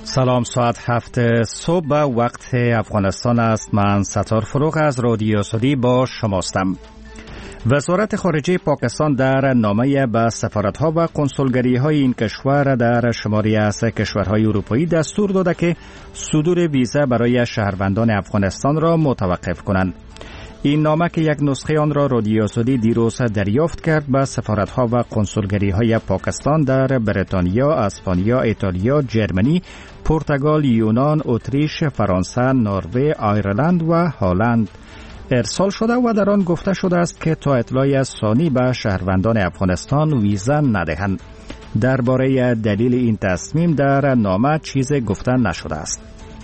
سلام، ساعت 7 صبح وقت افغانستان است. من ستار فروغ از رادیو سعودی با شماستم. وزارت خارجه پاکستان در نامه به سفارت‌ها و کنسولگری‌های این کشور در شماری از کشورهای اروپایی دستور داده که صدور ویزا برای شهروندان افغانستان را متوقف کنند. این نامه که یک نسخه آن را رادیو سعودی دیروز دریافت کرد به سفارت‌ها و کنسولگری‌های پاکستان در بریتانیا، اسپانیا، ایتالیا، جرمنی، پرتغال، یونان، اتریش، فرانسه، نروژ، آیرلند و هلند ارسال شده و در آن گفته شده است که تا اطلاع ثانی به شهروندان افغانستان ویزا ندهند. درباره دلیل این تصمیم در نامه چیزی گفته نشده است.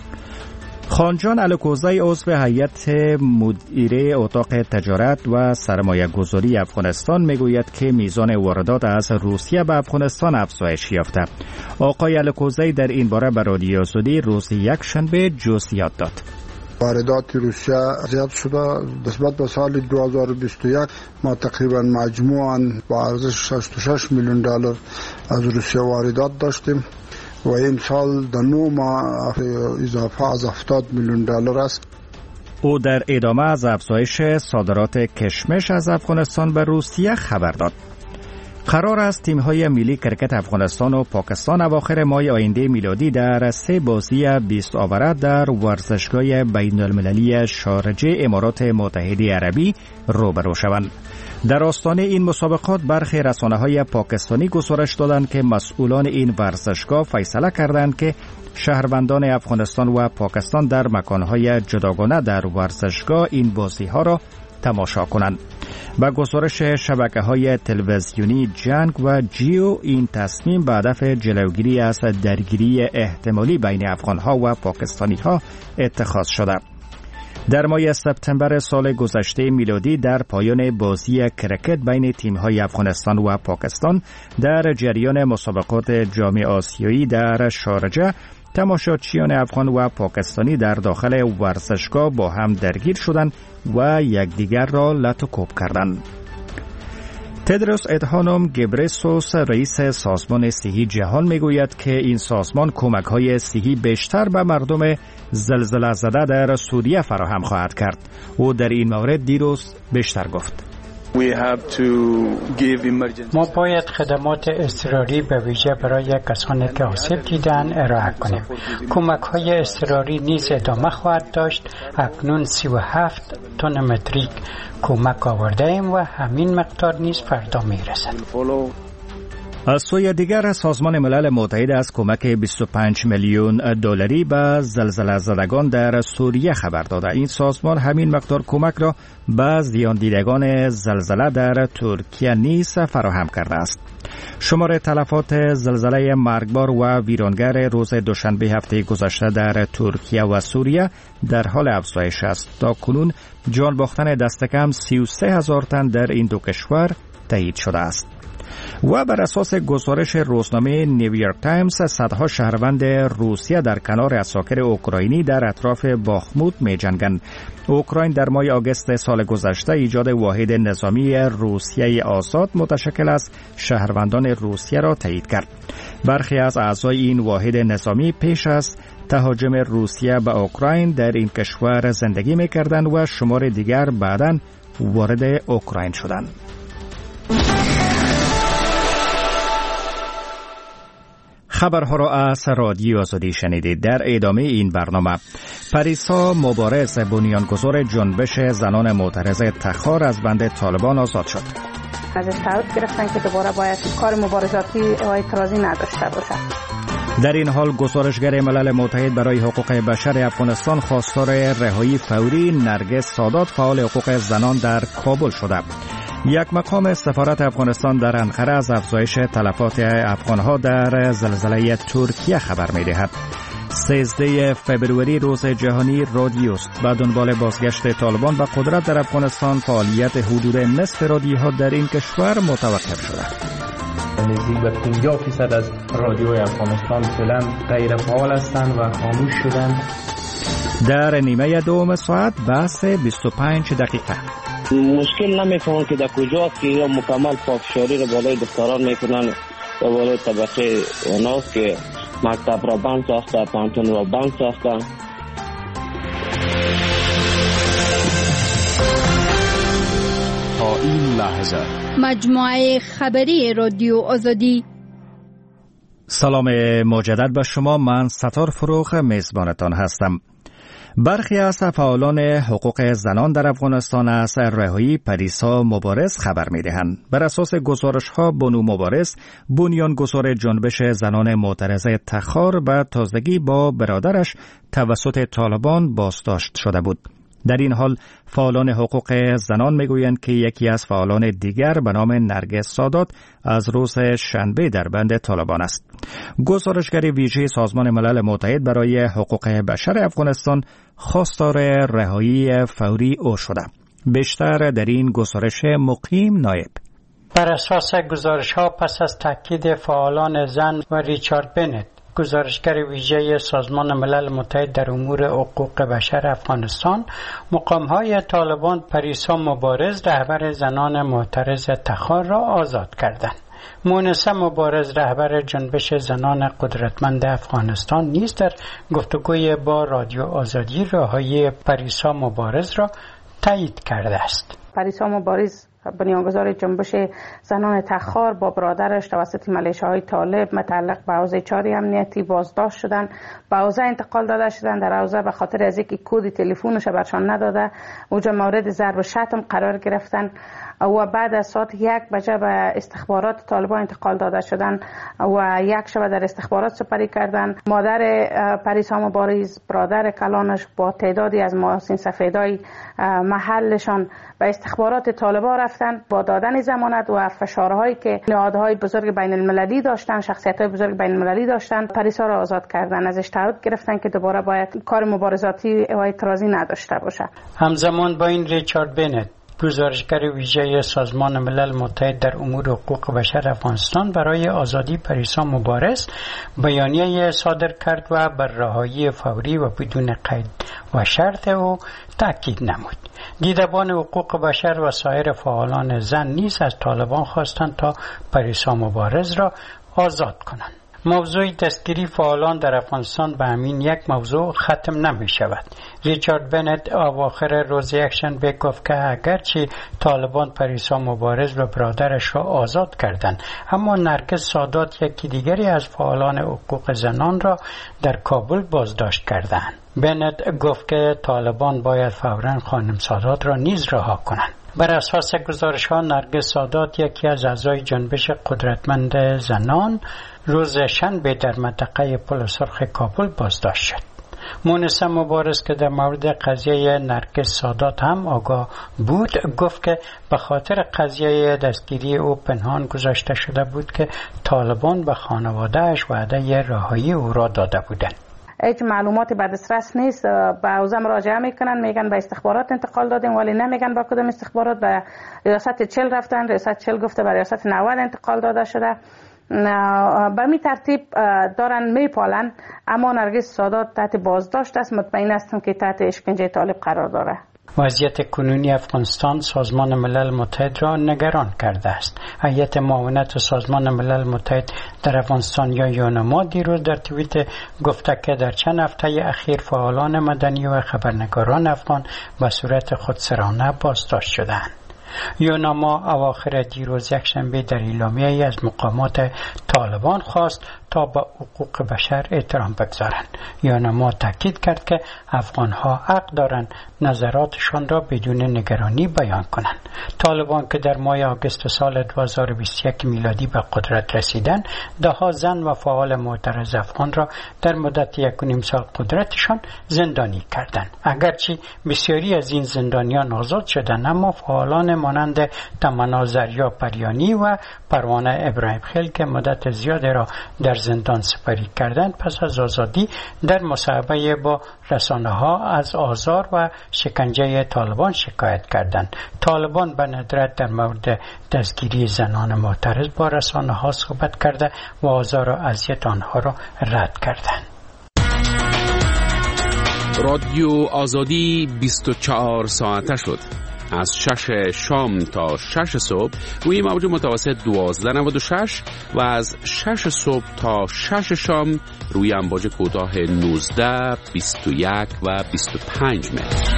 خانجان الکوزی عضو هیئت مدیره اتاق تجارت و سرمایه گذاری افغانستان میگوید که میزان واردات از روسیه به افغانستان افزایش یافته. آقای الکوزی در این باره به رادیو سعودی روز یکشنبه جزئیات داد. واردات روسیه زیاد شده. نسبت به سال 2021 ما تقریبا مجموعاً با ارزش 66 میلیون دلار از روسیه واردات داشتیم و این سال در 9 ماه اضافه از 70 میلیون دلار است. او در ادامه از افزایش صادرات کشمش از افغانستان به روسیه خبر داد. قرار است تیم‌های ملی کرکت افغانستان و پاکستان اواخر ماه آینده میلادی در 3 بازی 20 آوره در ورزشگاه بین‌المللی شارجه امارات متحده عربی روبرو شوند. در آستانه این مسابقات برخی رسانه‌های پاکستانی گزارش دادند که مسئولان این ورزشگاه فیصله کردند که شهروندان افغانستان و پاکستان در مکان‌های جداگانه در ورزشگاه این بازی‌ها را تماشا کنند. با گزارش شبکه‌های تلویزیونی جنگ و جیو، این تصمیم به هدف جلوگیری از درگیری احتمالی بین افغان‌ها و پاکستانی‌ها اتخاذ شده. در ماه سپتامبر سال گذشته میلادی در پایان بازی کرکت بین تیم‌های افغانستان و پاکستان در جریان مسابقات جام آسیایی در شارجه، تماشاچیان افغان و پاکستانی در داخل ورزشگاه با هم درگیر شدند و یکدیگر را لط و کوب کردند. تدروس ادهانوم گبرسوس رئیس سازمان صحی جهان میگوید که این سازمان کمک‌های صحی بیشتر به مردم زلزله زده در سوریه فراهم خواهد کرد. او در این مورد دیروز بیشتر گفت: ما باید خدمات اضطراری به ویژه برای کسانی که آسیب دیدن ارائه کنیم. کمک‌های اضطراری نیز ادامه خواهد داشت. اکنون 37 تن متریک کمک آورده ایم و همین مقدار نیز فردا میرسد. از سوی دیگر سازمان ملل متحد از کمک 25 میلیون دلاری به زلزله زدگان در سوریه خبر داده. این سازمان همین مقدار کمک را به زیان دیدگان زلزله در ترکیه نیز فراهم کرده است. شمار تلفات زلزله مرگبار و ویرانگر روز دوشنبه هفته گذشته در ترکیه و سوریه در حال افزایش است. تا کنون جان باختن دست کم 33,000 تن در این دو کشور تایید شده است. و بر اساس گزارش روزنامه نیویورک تایمز، صدها شهروند روسیه در کنار عساکر اوکراینی در اطراف باخموت می جنگند. اوکراین در ماه آگوست سال گذشته ایجاد واحد نظامی روسیه آزاد متشکل از شهروندان روسیه را تایید کرد. برخی از اعضای این واحد نظامی پیش از تهاجم روسیه به اوکراین در این کشور زندگی می کردند و شمار دیگر بعداً وارد اوکراین شدند. خبرها را از رادیو آزادی شنیدید. در ادامه این برنامه، پریسا مبارز بنیانگذار جنبش زنان معترض تخار از بند طالبان آزاد شد. از تعهد گرفتن که دوباره باید کار مبارزاتی و اعتراضی نداشته باشد. در این حال گزارشگر ملل متحد برای حقوق بشر افغانستان خواستار رهایی فوری نرگس سادات، فعال حقوق زنان در کابل شده. یک مقام سفارت افغانستان در انقره از افزایش تلفات افغانها در زلزله ترکیه خبر می‌دهد. 13 فبروری روز جهانی رادیوست. با دنبال بازگشت طالبان به قدرت در افغانستان، فعالیت حدود نصف رادیوها در این کشور متوقف شده. نزدیک به 50% از رادیوهای افغانستان فعلا غیر فعال هستند و خاموش شدند. در نیمه دوم ساعت بحث 25 دقیقه. مشکل نمیفهمم که در کجاست که یا مکمل پافشاری رو بالای دختران میکنن و بالای طبقه اوناست که مکتب را بند ساخته، پانتون را بند ساخته. تا این لحظه مجموعه خبری رادیو آزادی. سلام مجدد به شما. من ستار فروغ میزبانتان هستم. برخی از فعالان حقوق زنان در افغانستان از رهایی پریسا مبارز خبر می‌دهند. بر اساس گزارش‌ها بانو مبارز بنیانگذار جنبش زنان معترضه تخار و تازگی با برادرش توسط طالبان بازداشت شده بود. در این حال فعالان حقوق زنان میگویند که یکی از فعالان دیگر به نام نرگس سادات از روز شنبه در بند طالبان است. گزارشگر ویژه سازمان ملل متحد برای حقوق بشر افغانستان خواستار رهایی فوری او شده. بیشتر در این گزارش مقیم نایب. بر اساس گزارش‌ها پس از تاکید فعالان زن و ریچارد بنت، گزارشگر ویژه سازمان ملل متحد در امور حقوق بشر افغانستان، مقام‌های طالبان پریسا مبارز رهبر زنان معترض تخار را آزاد کردند. مونسه مبارز رهبر جنبش زنان قدرتمند افغانستان نیز در گفتگوی با رادیو آزادی رهایی پریسا مبارز را تایید کرده است. پریسا مبارز بنیانگذار جنبش زنان تخار با برادرش توسط ملیشه‌های طالب متعلق به حوزه 4 امنیتی بازداشت شدند. به حوزه انتقال داده شدند. در حوزه به خاطر از اینکه کد تلفنش برشان نداده اونجا مورد ضرب و شتم قرار گرفتن و بعد از ساعت 1 بجه به استخبارات طالبان انتقال داده شدند و یک شب در استخبارات سپری کردند. مادر پریسا مبارز، برادر کلانش با تعدادی از محاسن سفیدای محلشان به استخبارات طالبان رفتن با دادن ضمانت و فشارهایی که نهادهای بزرگ بین المللی داشتن، شخصیت‌های بزرگ بین المللی داشتن، پریسا را آزاد کردن. ازش تعهد گرفتن که دوباره باید کار مبارزاتی و اعتراضی نداشته باشه. همزمان با این ریچارد بنت، گزارشگر ویژه سازمان ملل متحد در امور حقوق بشر افغانستان برای آزادی پریسا مبارز بیانیه صادر کرد و بر رهایی فوری و بدون قید و شرط او تاکید نمود. دیدبان حقوق بشر و سایر فعالان زن نیز از طالبان خواستند تا پریسا مبارز را آزاد کنند. موضوع دستگیری فعالان در افغانستان به همین یک موضوع ختم نمی شود. ریچارد بنت اواخر روز یکشنبه گفت که اگرچه طالبان پریسا مبارز و برادرش را آزاد کردند، اما نرگس سادات یکی دیگری از فعالان حقوق زنان را در کابل بازداشت کردند. بنت گفت که طالبان باید فوراً خانم سادات را نیز رها کنند. بر اساس گزارش‌ها نرگس سادات یکی از اعضای جنبش قدرتمند زنان روز شنبه در منطقه پل سرخ کابل بازداشت شد. مونسه مبارز که در مورد قضیه نرگس سادات هم آگاه بود گفت که به خاطر قضیه دستگیری او پنهان گذاشته شده بود که طالبان به خانواده‌اش وعده رهایی او را داده بودند. هیچ معلوماتی به دسترس نیست. به حوزه مراجعه میکنن، میگن به استخبارات انتقال دادیم، ولی نمیگن با کدام استخبارات. به ریاست 40 رفتن، ریاست 40 گفته به ریاست 90 انتقال داده شده. به می ترتیب دارن میپالن، اما نرگس سادات تحت بازداشت است. مطمئن هستم که تحت اشکنجه طالب قرار داره. وضعیت کنونی افغانستان سازمان ملل متحد را نگران کرده است. هیئت معاونت سازمان ملل متحد در افغانستان یا یونما دیروز در توییت گفته که در چند هفته اخیر فعالان مدنی و خبرنگاران افغان به صورت خودسرانه بازداشت شدند. یونما اواخر دیروز یکشنبه در اعلامیه‌ای از مقامات طالبان خواست تا به حقوق بشر احترام بگذارند. یونما تاکید کرد که افغان‌ها حق دارند نظراتشان را بدون نگرانی بیان کنند. طالبان که در ماه آگوست سال 2021 میلادی به قدرت رسیدند، ده‌ها زن و فعال معترض افغان را در مدت 1.5 سال قدرتشان زندانی کردند. اگرچه بسیاری از این زندانیان آزاد شدند، اما فعالان مانند تمنا زریا پریانی و پروانه ابراهیم خیل که مدت زیادی را در زندان سپری کردند، پس از آزادی در مصاحبه با رسانه‌ها از آزار و شکنجه طالبان شکایت کردند. طالبان به ندرت در مورد دستگیری زنان معترض با رسانه‌ها صحبت کرده و آزار و اذیت آنها را رد کردند. رادیو آزادی 24 ساعته شد. از 6 شام تا 6 صبح روی موج متوسط 1296 و از 6 صبح تا 6 شام روی امواج کوتاه 19، 21 و 25 متر.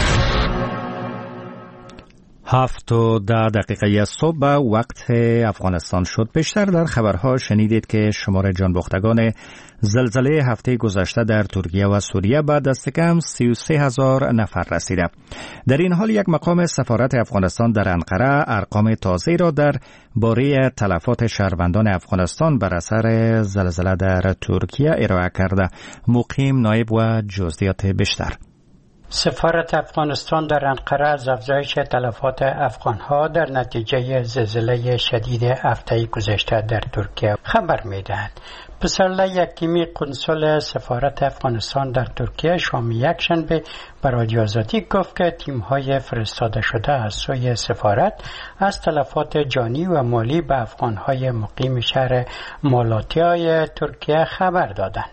7:10 صبح وقت افغانستان شد. بیشتر در خبرها شنیدید که شمار جانباختگان زلزله هفته گذشته در ترکیه و سوریه به دست کم 33,000 نفر رسیده. در این حال یک مقام سفارت افغانستان در انقره ارقام تازه را در باره تلفات شهروندان افغانستان بر اثر زلزله در ترکیه ارائه کرده. مقیم نایب و جزئیات بیشتر. سفارت افغانستان در انقره از افزایش تلفات افغانها در نتیجه زلزله شدید هفته گذشته در ترکیه خبر می‌دهد. پسرله یکیمی قنصل سفارت افغانستان در ترکیه شام یکشنبه به رادیو آزادی گفت که تیم‌های فرستاده شده از سوی سفارت از تلفات جانی و مالی به افغان‌های مقیم شهر مالاتیای ترکیه خبر دادند.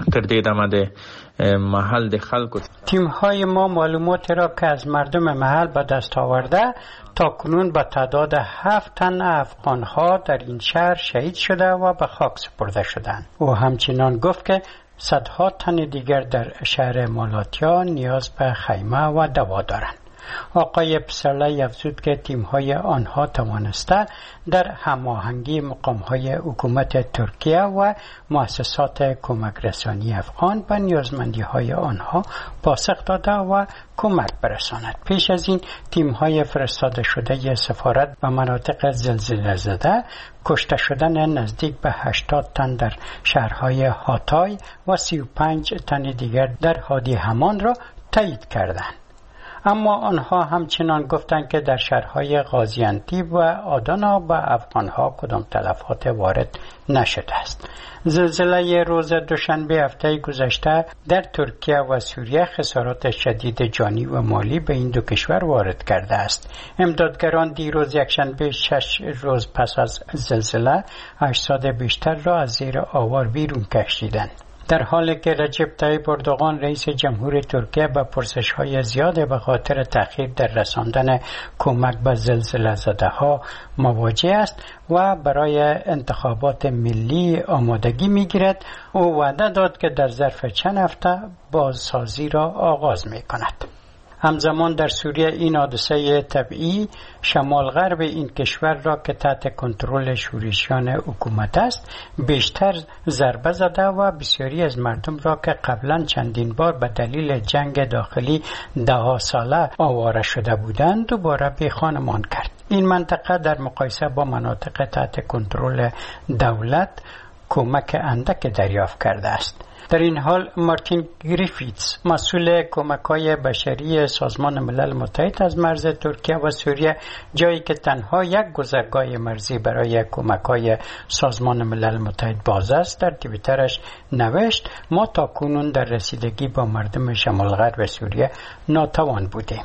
تیم‌های ما معلوماتی را که از مردم محل به دست آورده تا کنون به تعداد 7 تن افغان‌ها در این شهر شهید شده و به خاک سپرده شدند. او همچنین گفت که صدها تن دیگر در شهر مالاتیا نیاز به خیمه و دوا دارند. آقای پسرلی افزود که تیم‌های آنها توانسته در هماهنگی مقام‌های حکومت ترکیه و مؤسسات کمک رسانی افغان به نیازمندی‌های آنها پاسخ داده و کمک برساند. پیش از این تیم‌های فرستاده شده سفارت به مناطق زلزله زده کشته شدن نزدیک به 80 تن در شهرهای هاتای و 35 تن دیگر در وادی همان را تایید کردند. اما آنها همچنان گفتند که در شهرهای غازیانتیب و آدانا به افغانها کدام تلفات وارد نشده است. زلزله روز دوشنبه هفته گذشته در ترکیه و سوریه خسارات شدید جانی و مالی به این دو کشور وارد کرده است. امدادگران دیروز یکشنبه 6 روز پس از زلزله اجساد بیشتر را از زیر آوار بیرون کشیدند. در حالی که رجب طیب اردوغان رئیس جمهور ترکیه به پرسش‌های زیاد به خاطر تأخیر در رساندن کمک به زلزله زده‌ها مواجه است و برای انتخابات ملی آمادگی می‌گیرد، او وعده داد که در ظرف چند هفته بازسازی را آغاز می‌کند. همزمان در سوریه این حادثه طبیعی شمال غرب این کشور را که تحت کنترل شورشیان حکومت است بیشتر ضربه زده و بسیاری از مردم را که قبلا چندین بار به دلیل جنگ داخلی 10 ساله آواره شده بودند دوباره بی خانمان کرد. این منطقه در مقایسه با مناطق تحت کنترل دولت کمک اندک دریافت کرده است. در این حال مارتین گریفیتس مسئول کمک‌های بشری سازمان ملل متحد از مرز ترکیه و سوریه، جایی که تنها یک گذرگاه مرزی برای کمک‌های سازمان ملل متحد باز است، در توییترش نوشت ما تاکنون در رسیدگی با مردم شمال غرب سوریه ناتوان بودیم.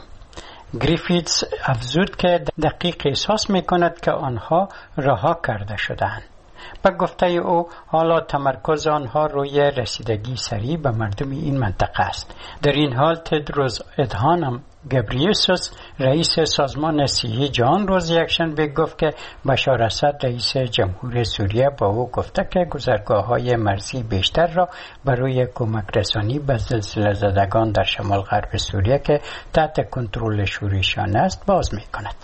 گریفیتس افزود که دقیق احساس می‌کند که آنها رها کرده شدند. به گفته او حالا تمرکز آنها روی رسیدگی سریع به مردم این منطقه است. در این حال تدروس ادهانم گبریسوس رئیس سازمان صحی جهان روز یکشنبه گفت که بشار اسد رئیس جمهور سوریه با او گفته که گذرگاه‌های مرزی بیشتر را برای کمک رسانی به زلزله زدگان در شمال غرب سوریه که تحت کنترل شورشیان است باز می‌کند.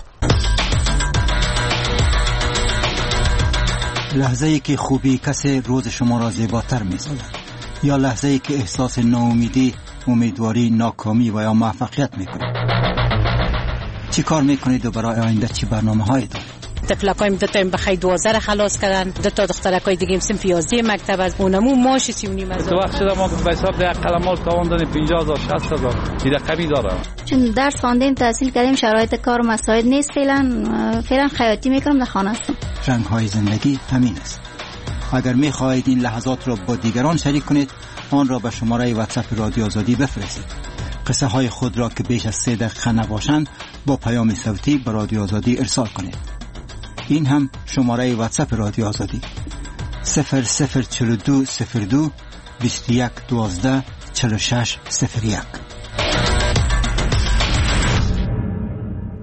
لحظه‌ای که خوبی کسی روز شما را زیباتر می‌سازد، یا لحظه‌ای که احساس ناامیدی، امیدواری، ناکامی و یا موفقیت می‌کنید. چی کار می‌کنید و برای آینده چی برنامه‌هایی دارید؟ طفلکایم دو تا بخای 12 را خلاص کردن، دو تا دخترکای دیگه سن 11 مکتب از اونمو ماش 3.5 تو وقت شده ما به حساب ده قلمال تاوان دادیم 50,000 60,000 این رقمی داره. چون درس خواندیم تحصیل کردیم شرایط کار مساعد نیست، فعلا خیاطی میکنم در خانه هستم. رنگ‌های زندگی همین است. اگر می‌خواهید این لحظات را با دیگران شریک کنید آن را به شماره واتساپ رادیو آزادی بفرستید. قصه های خود را که بیش از 3 دقیقه نباشند با پیام صوتی به رادیو آزادی ارسال کنید. این هم شماره واتساپ رادیو آزادی 004202 2112 4601.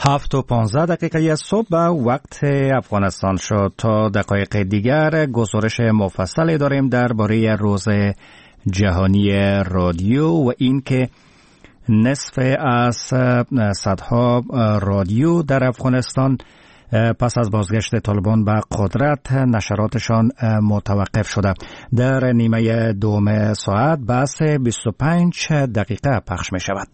7:15 صبح وقت افغانستان شد. تا دقایق دیگر گزارش مفصلی داریم درباره روز جهانی رادیو و این که نصف از صدها رادیو در افغانستان پس از بازگشت طالبان به قدرت نشراتشان متوقف شده. در نیمه دوم ساعت بحث 25 دقیقه پخش می شود.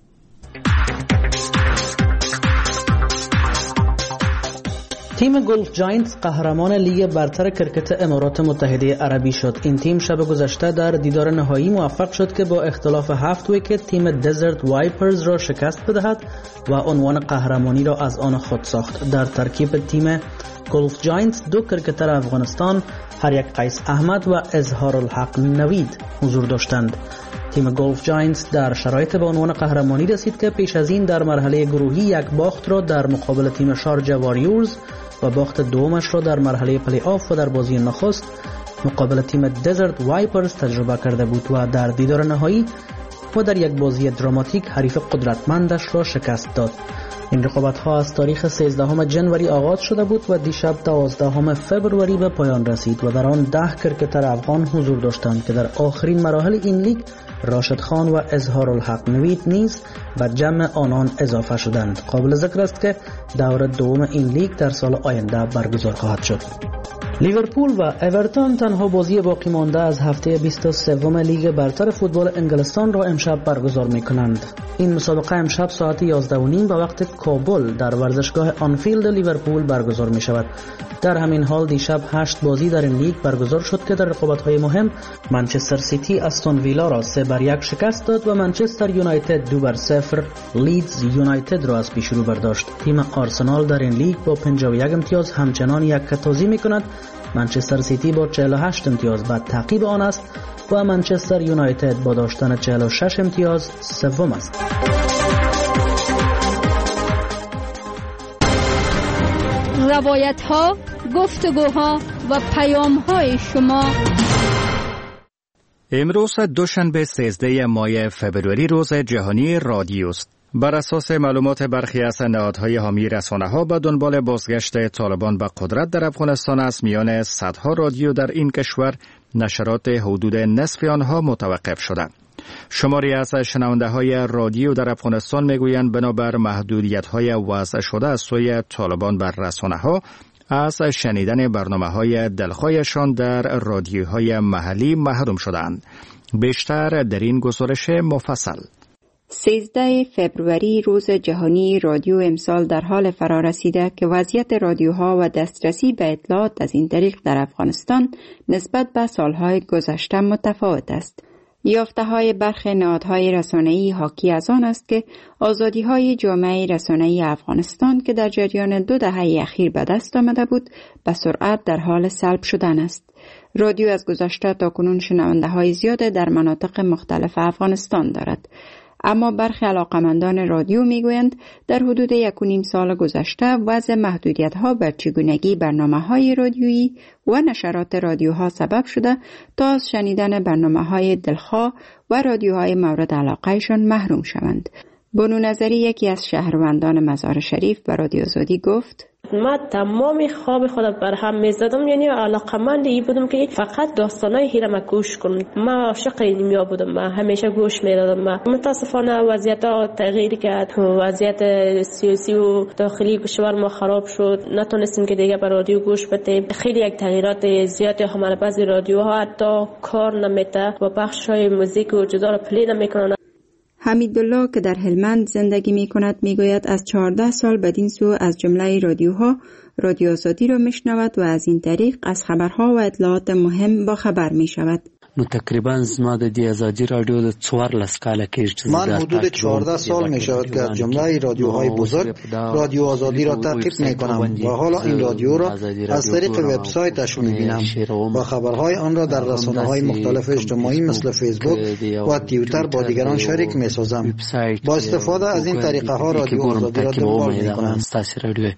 تیم گلف جاینتس قهرمان لیگ برتر کرکت امارات متحده عربی شد. این تیم شب گذشته در دیدار نهایی موفق شد که با اختلاف 7 ویکت تیم دزرت وایپرز را شکست بدهد و عنوان قهرمانی را از آن خود ساخت. در ترکیب تیم گلف جاینتس 2 کرکتر افغانستان، هر یک قیس احمد و اظهارالحق نوید حضور داشتند. تیم گلف جاینتس در شرایط به عنوان قهرمانی رسید که پیش از این در مرحله گروهی یک باخت را در مقابل تیم شارجه واریورز و باخت دومش را در مرحله پلی آف و در بازی نخست مقابل تیم دزرت وایپرز تجربه کرده بود و در دیدار نهایی و در یک بازی دراماتیک حریف قدرتمندش را شکست داد. این رقابت ها از تاریخ 13 جنوری آغاز شده بود و دیشب 12 فبروری به پایان رسید و در آن 10 کرکتر افغان حضور داشتند که در آخرین مراحل این لیگ راشد خان و اظهارالحق نوید نیز به جمع آنان اضافه شدند. قابل ذکر است که دور دوم این لیگ در سال آینده برگزار خواهد شد. لیورپول و اورتون تنها بازی باقی مانده از هفته 23 لیگ برتر فوتبال انگلستان را امشب برگزار می‌کنند. این مسابقه امشب ساعت 11:30 به وقت کابل در ورزشگاه آنفیلد لیورپول برگزار می‌شود. در همین حال دیشب 8 بازی در این لیگ برگزار شد که در رقابت‌های مهم منچستر سیتی استون ویلا را 3-1 شکست داد و منچستر یونایتد 2-0 لیدز یونایتد را از پیش رو برداشت. تیم آرسنال در این لیگ با 51 امتیاز همچنان یک کتازی می‌کند. منچستر سیتی با 48 امتیاز بعد تعقیب آن است و منچستر یونایتد با داشتن 46 امتیاز سوم است. روایت ها، گفتگوها و پیام های شما. امروز دوشنبه 13 ماه فبروری روز جهانی رادیو است. بر اساس معلومات برخی از نهادهای حامی رسانه‌ها به دنبال بازگشت طالبان به قدرت در افغانستان از میان صدها رادیو در این کشور نشرات حدود نصف آنها متوقف شدند. شماری از شنونده‌های رادیو در افغانستان میگویند بنابر محدودیت‌های وضع شده از سوی طالبان بر رسانه‌ها از شنیدن برنامه‌های دلخواهشان در رادیوهای محلی محروم شدند. بیشتر در این گزارش مفصل. 13 فبروری روز جهانی رادیو امسال در حال فرا رسیده که وضعیت رادیوها و دسترسی به اطلاعات از این طریق در افغانستان نسبت به سالهای گذشته متفاوت است. یافته‌های برخی نهادهای رسانه‌ای حاکی از آن است که آزادی‌های جامعه رسانه‌ای افغانستان که در جریان 2 دهه اخیر به دست آمده بود به سرعت در حال سلب شدن است. رادیو از گذشته تا کنون شنونده‌های زیاد در مناطق مختلف افغانستان دارد. اما برخی علاقمندان رادیو میگویند در حدود 1.5 سال گذشته وضع محدودیت‌ها بر چگونگی برنامه‌های رادیویی و نشرات رادیوها سبب شده تا از شنیدن برنامه‌های دلخواه و رادیوهای مورد علاقه‌شان محروم شوند. بنو نظری یکی از شهروندان مزار شریف به رادیو آزادی گفت: من تمام خواب خودم برهم میزدم، یعنی علاقمند این بودم که فقط داستانای هیرم گوش کنم. من عاشق اینیا بودم، من همیشه گوش میدادم. متاسفانه وضعیت تغییر کرد، وضعیت سیاسی و داخلی کشور ما خراب شد، نتونستیم که دیگه به رادیو گوش بدیم. خیلی یک تغییرات زیادی همه بعضی رادیوها حتی کار نمیته و بخشای موزیک و جدا را پلی نمیکنن. حمیدالله که در هلمند زندگی می کند می گوید از 14 سال بدین سو از جمله رادیوها رادیو آزادی را می شنود و از این طریق از خبرها و اطلاعات مهم با خبر می شود. نو تقریبا زما د دې ازادي رادیو د 14 کاله کې من حدود 14 سال می شود که از جمله رادیوهای بزرگ رادیو آزادی را تعقیب می کنم و حالا این رادیو را از طریق وبسایتش می بینم و خبرهای آن را در رسانه‌های مختلف اجتماعی مثل فیسبوک و توییتر با دیگران شریک می سازم. با استفاده از این طریقه ها رادیو آزادی را دنبال می کنم.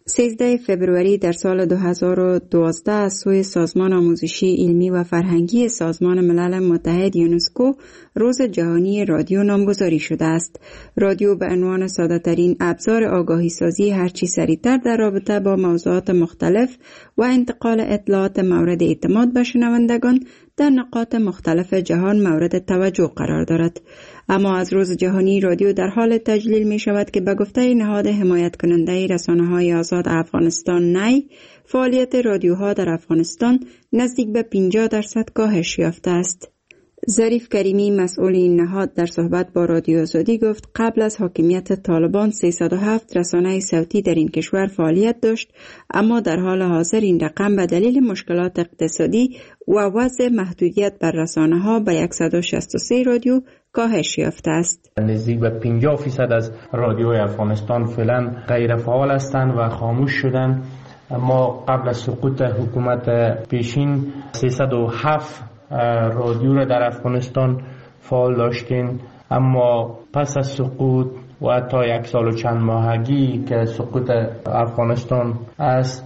13 فبروری در سال 2012 از سوی سازمان آموزشی علمی و فرهنگی سازمان ملل متحد یونسکو روز جهانی رادیو نامگذاری شده است. رادیو به عنوان ساده‌ترین ابزار آگاهی سازی هرچی سریعتر در رابطه با موضوعات مختلف و انتقال اطلاعات مورد اعتماد به شنوندگان در نقاط مختلف جهان مورد توجه قرار دارد. اما از روز جهانی رادیو در حال تجلیل می شود که به گفته نهاد حمایت کننده رسانه‌های آزاد افغانستان نی، فعالیت رادیوها در افغانستان نزدیک به 50% کاهش یافته است. ظریف کریمی مسئول این نهاد در صحبت با رادیو آزادی گفت قبل از حاکمیت طالبان 307 رسانه صوتی در این کشور فعالیت داشت، اما در حال حاضر این رقم به دلیل مشکلات اقتصادی و وضع محدودیت بر رسانه‌ها به 163 رادیو کاهش یافته است. نزدیک به 50% از رادیوهای افغانستان فعلا غیر فعال هستند و خاموش شدند. ما قبل از سقوط حکومت پیشین 307 رادیو را در افغانستان فعال داشتیم، اما پس از سقوط و حتی 1 سال و چند ماهگی که سقوط افغانستان از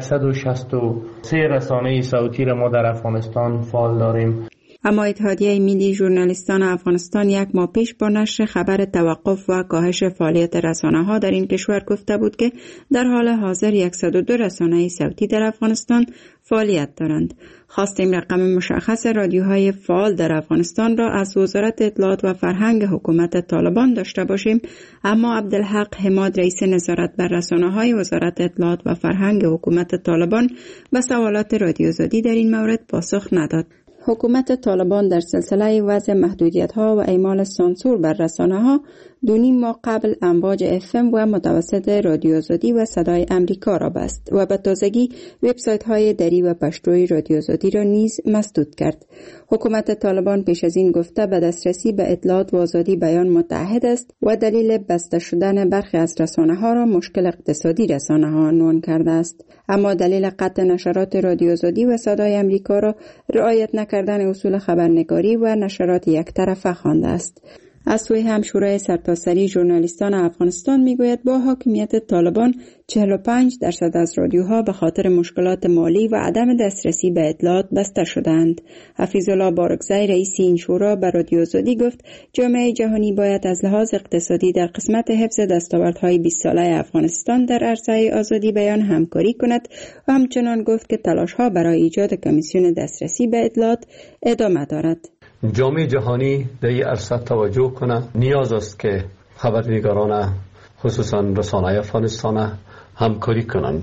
163 رسانه صوتی را ما در افغانستان فعال داریم. اما اتحادیه ملی ژورنالیستان افغانستان 1 ماه پیش با نشر خبر توقف و کاهش فعالیت رسانه‌ها در این کشور گفته بود که در حال حاضر 102 رسانه صوتی در افغانستان فعالیت دارند. خواستیم رقم مشخص رادیوهای فعال در افغانستان را از وزارت اطلاعات و فرهنگ حکومت طالبان داشته باشیم، اما عبدالحق حماد رئیس نظارت بر رسانه‌های وزارت اطلاعات و فرهنگ حکومت طالبان به سوالات رادیو آزادی در این مورد پاسخ نداد. حکومت طالبان در سلسله وضع محدودیت‌ها و اعمال سانسور بر رسانه‌ها 2.5 ماه قبل امواج FM و متوسط رادیو آزادی و صدای امریکا را بست و به تازگی وبسایت‌های دری و پشتوی رادیو آزادی را نیز مسدود کرد. حکومت طالبان پیش از این گفته به دسترسی به اطلاعات و آزادی بیان متعهد است و دلیل بسته شدن برخی از رسانه‌ها را مشکل اقتصادی رسانه‌ها عنوان کرده است، اما دلیل قطع نشرات رادیو آزادی و صدای امریکا را رعایت نکردن اصول خبرنگاری و نشرات یک طرفه خوانده است. از سوی هم شورای سرتاسری ژورنالیستان افغانستان میگوید با حاکمیت طالبان 45% از رادیوها به خاطر مشکلات مالی و عدم دسترسی به اطلاعات بسته شدند. حفیظ الله بارکزی رئیس این شورا به رادیو آزادی گفت جامعه جهانی باید از لحاظ اقتصادی در قسمت حفظ دستاوردهای 20 ساله افغانستان در عرصه آزادی بیان همکاری کند و همچنان گفت که تلاش‌ها برای ایجاد کمیسیون دسترسی به اطلاعات ادامه دارد. جامعه جهانی در این عرصه توجه کنه. نیاز است که خبرنگاران خصوصا رسانه‌های افغانستان همکاری کنند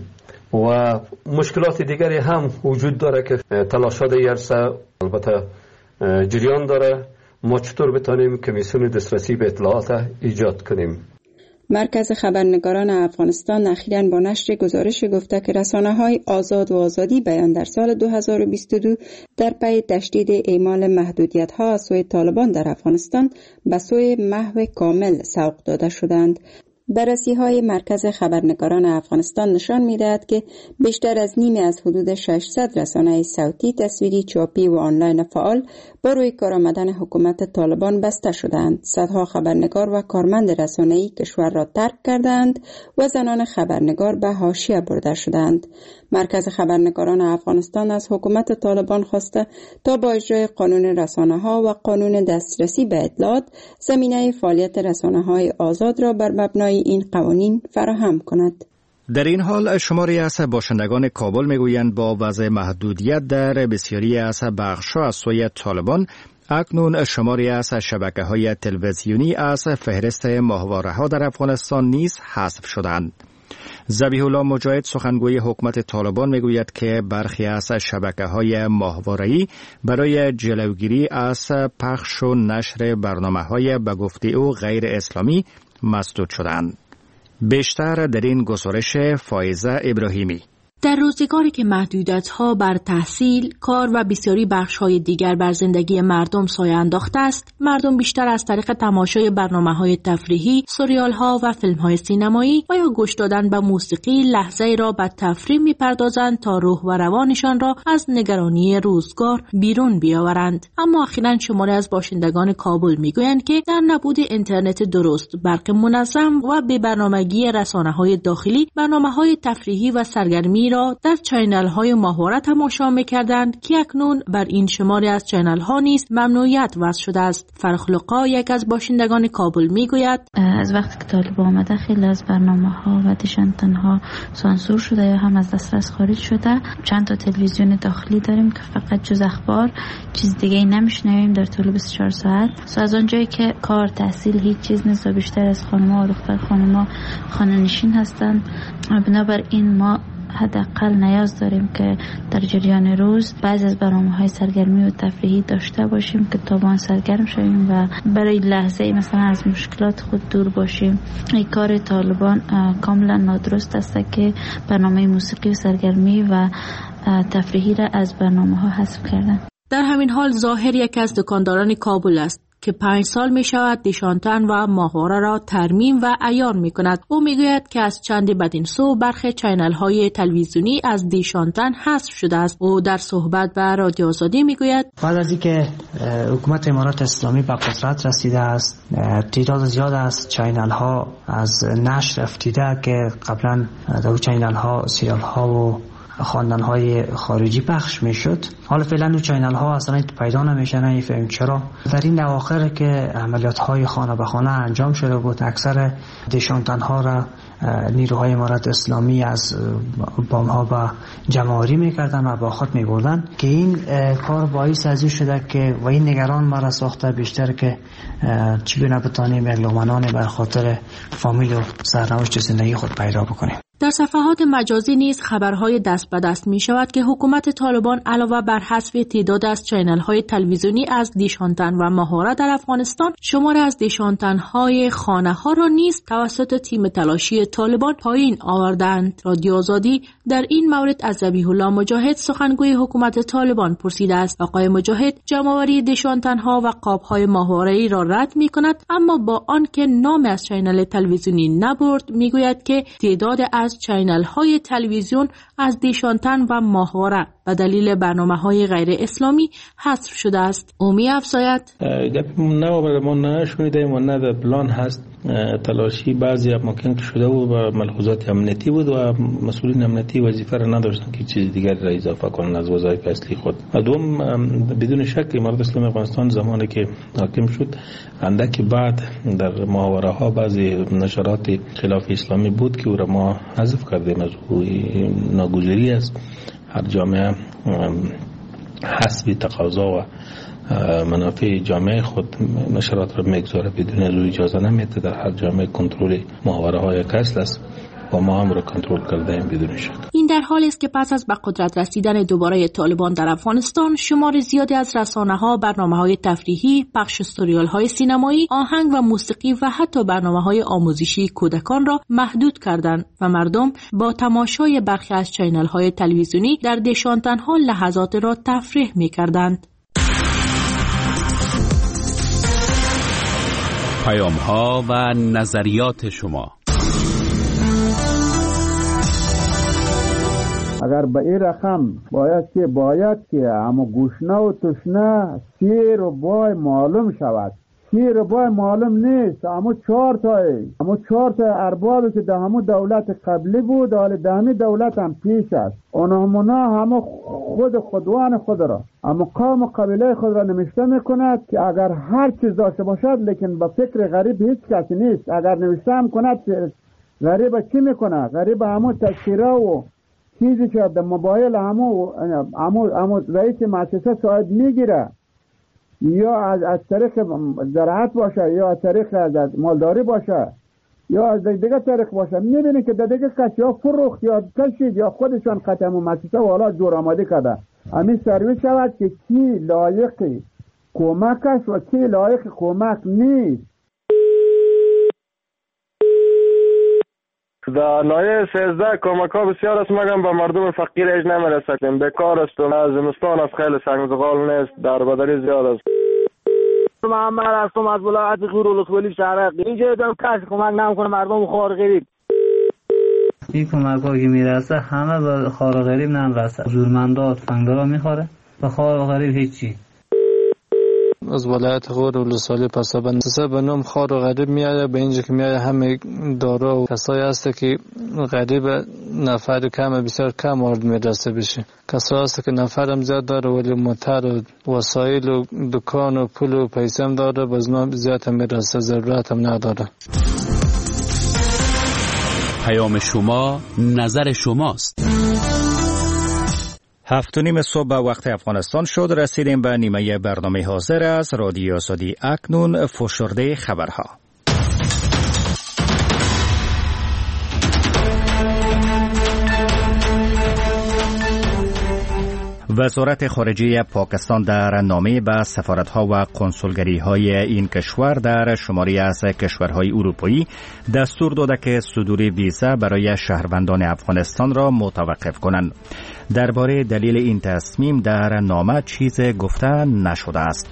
و مشکلات دیگری هم وجود داره که تلاشات در این عرصه البته جریان داره. ما چطور بتانیم کمیسیون دسترسی به اطلاعات ایجاد کنیم؟ مرکز خبرنگاران افغانستان اخیراً با نشر گزارش گفته که رسانه‌های آزاد و آزادی بیان در سال 2022 در پی تشدید اعمال محدودیت‌ها از سوی طالبان در افغانستان به سوی محو کامل سوق داده شدند. بررسی‌های مرکز خبرنگاران افغانستان نشان می‌دهد که بیشتر از نیمی از حدود 600 رسانه صوتی، تصویری، چاپی و آنلاین فعال با روی کار آمدن حکومت طالبان بسته شدند. صدها خبرنگار و کارمند رسانه‌ای کشور را ترک کردند و زنان خبرنگار به حاشیه برده شدند. مرکز خبرنگاران افغانستان از حکومت طالبان خواسته تا با اجرای قانون رسانه‌ها و قانون دسترسی به اطلاعات زمینه فعالیت رسانه‌های آزاد را بر مبنای این قوانین فراهم کند. در این حال شماری از باشندگان کابل میگویند با وضع محدودیت در بسیاری از بخش‌ها از سوی طالبان اکنون شماری از شبکه‌های تلویزیونی از فهرست ماهواره‌ها در افغانستان نیز حذف شدند. ذبیح الله مجاهد سخنگوی حکومت طالبان میگوید که برخی از شبکه‌های ماهواره‌ای برای جلوگیری از پخش و نشر برنامه‌های به گفته او غیر اسلامی مسدود شدند. بیشتر در این گزارش فائزه ابراهیمی. در روزگاری که محدودیت‌ها بر تحصیل، کار و بسیاری بخش‌های دیگر بر زندگی مردم سایه انداخته است، مردم بیشتر از طریق تماشای برنامه‌های تفریحی، سریال‌ها و فیلم‌های سینمایی و یا گوش دادن به موسیقی لحظه‌ای را به تفریح می‌پردازند تا روح و روانشان را از نگرانی روزگار بیرون بیاورند. اما اخیراً شماری از باشندگان کابل می‌گویند که در نبود اینترنت درست، برق منظم و به برنامه‌گی رسانه‌های داخلی، برنامه‌های تفریحی و سرگرمی را در چینل‌های ماهواره تماشا می‌کردند که اکنون بر این شماری از چینل‌ها نیز ممنوعیت وضع شده است. فرخلقا یک از باشندگان کابل می‌گوید از وقتی که طالبان آمده خیلی از برنامه‌ها و دیشانتن‌ها سانسور شده یا هم از دسترس خارج شده. چند تا تلویزیون داخلی داریم که فقط جز اخبار چیز دیگه نمی‌شنویم در طول 24 ساعت. از اونجایی که کار تحصیل هیچ چیز نیست و بیشتر از خانم‌ها و دختر خانم‌ها خانه‌نشین هستند، بنابراین ما حداقل نیاز داریم که در جریان روز بعضی از برنامه‌های سرگرمی و تفریحی داشته باشیم که تا با سرگرم شویم و برای لحظه مثلا از مشکلات خود دور باشیم. این کار طالبان کاملا نادرست است که برنامه موسیقی و سرگرمی و تفریحی را از برنامه‌ها حذف کردن. در همین حال ظاهر یک از دکانداران کابل است که 5 سال می شود دیشانتن و ماهواره را ترمیم و عیار می کند. او می گوید که از چند بدین سو برخی چینل های تلویزیونی از دیشانتن حذف شده است. او در صحبت با رادیو آزادی می گوید بعد از اینکه حکومت امارات اسلامی به قدرت رسیده است، تعداد زیاد از چینل ها از نشر افتیده که قبلا در چینل ها سریال ها و خواندن‌های خارجی پخش میشد. حالا فعلا اون چینل ها اصلا پیدا نمیشه. نمیفهمیم چرا. در این اواخر که عملیات های خانه به خانه انجام شده بود، اکثر دیشانتن ها را نیروهای امارت اسلامی از بام ها و جمع‌آوری میکردن و با خود میبردن که این کار باعث از این شده که و این نگران ما را ساخته بیشتر که چگونه بتانیم یک لقمه بر خاطر فامیل و سرنوشت زندگی خود پیدا بکنیم. در صفحات مجازی نیز خبرهای دست به دست می شود که حکومت طالبان علاوه بر حذف تعداد از چینل‌های تلویزیونی از دیشانتن و ماهواره در افغانستان، شمار از دیشانتن‌های خانه‌ها را نیز توسط تیم تلاشی طالبان پایین آوردند. رادیو آزادی در این مورد از ذبیح الله مجاهد سخنگوی حکومت طالبان پرسیده است. آقای مجاهد جمع‌آوری دیشانتن‌ها و قاب‌های ماهواره‌ای را رد می‌کند، اما با آنکه نام از چینل تلویزیونی نبرد می‌گوید که تعداد از چینل‌های تلویزیون از دیشانتن و ماهواره به دلیل برنامه‌های غیر اسلامی حذف شده است. او می‌افزاید نه ما نشنیدیم و نه در پلان هست. تلاشی بعضی اماکن که شده بود و ملحوظات امنیتی بود و مسئولین امنیتی وظیفه را نداشتن که چیز دیگری را اضافه کنن از وظایف اصلی خود. دوم بدون شک امارت اسلامی افغانستان زمانی که حاکم شد اندکی بعد در ماهواره‌ها بعضی نشرات خلاف اسلامی بود که او را ما حذف کردیم. از ناگزیری است هر جامعه حسب تقاضا و منافع جامعه خود نشرات را میگذاره، بدون از اجازه نمیده. در هر جامعه کنترل ماهواره های کسل است و ما هم را کنترل کرده ایم بدون شک. این در حالی است که پس از به قدرت رسیدن دوباره طالبان در افغانستان، شمار زیادی از رسانه‌ها برنامه‌های تفریحی، پخش سریال‌های سینمایی، آهنگ و موسیقی و حتی برنامه‌های آموزشی کودکان را محدود کردند و مردم با تماشای برخی از چینل‌های تلویزیونی در دیشانتن‌ها لحظات را تفریح می‌کردند. پیام‌ها و نظریات شما. اگر به این رقم باید که اما گوشنه و تشنه سیر و بای معلوم شود. سیر و بای معلوم نیست. اما 4 تا اربابی که در همون دولت قبلی بود، حال در همین دولت هم پیش است. اونها همه خودوان خود را، اما قوم و قبیله خود را نوشته میکند که اگر هر چیز داشته باشد لیکن به فکر غریب هیچ کسی نیست. اگر نوشته هم کند غریب چی میکنه؟ غریب همون تذکیره و چیزی که در موبایل همون رئیس مؤسسه ساعت میگیره، یا از طریق زراعت باشه، یا از طریق از مالداری باشه، یا از دیگه طریق باشه، میبینی که دیگه کسی یا فروخت یا کشید یا خودشان قطعه مؤسسه و حالا جور آماده کرده. همین سرویس شود که کی لایق کمک است و کی لایق کمک نیست. در لایه 13 کمک ها بسیار است مگم به مردم فقیر ایج نمیرسه. بیکار است و زمستان است، خیلی سنگزغال نیست، دربدری زیاد است. محمد هستم از ولایت غورالخولی شرقی. اینجا دارم کسی کمک نمیکنه مردم خوار غریب. این کمک ها که میرسه همه به خوار غریب نمیرسه. زورمندات فنگدارا میخوره به خوار غریب هیچی. از ولایت غورالخولی پسابند به نام خوار و غریب میاد. به اینجا که میاد همه دارا و کسایی هست که غریب نفر کم بسیار کم وارد میرسه بشه. کسایی هست که نفرم زیاد داره ولی موتر و وسایل و دکان و پول و پیسه هم داره باز ما زیاد هم میرسه، ضرورت هم نداره. پیام شما نظر شماست. 7:30 صبح به وقت افغانستان شد. رسیدیم به نیمه برنامه حاضر از رادیو آزادی. اکنون فشرده خبرها. وزارت خارجه پاکستان در نامه به سفارت‌ها و کنسولگری‌های این کشور در شماری از کشورهای اروپایی دستور داده که صدور ویزا برای شهروندان افغانستان را متوقف کنند. درباره دلیل این تصمیم در نامه چیز گفته نشده است.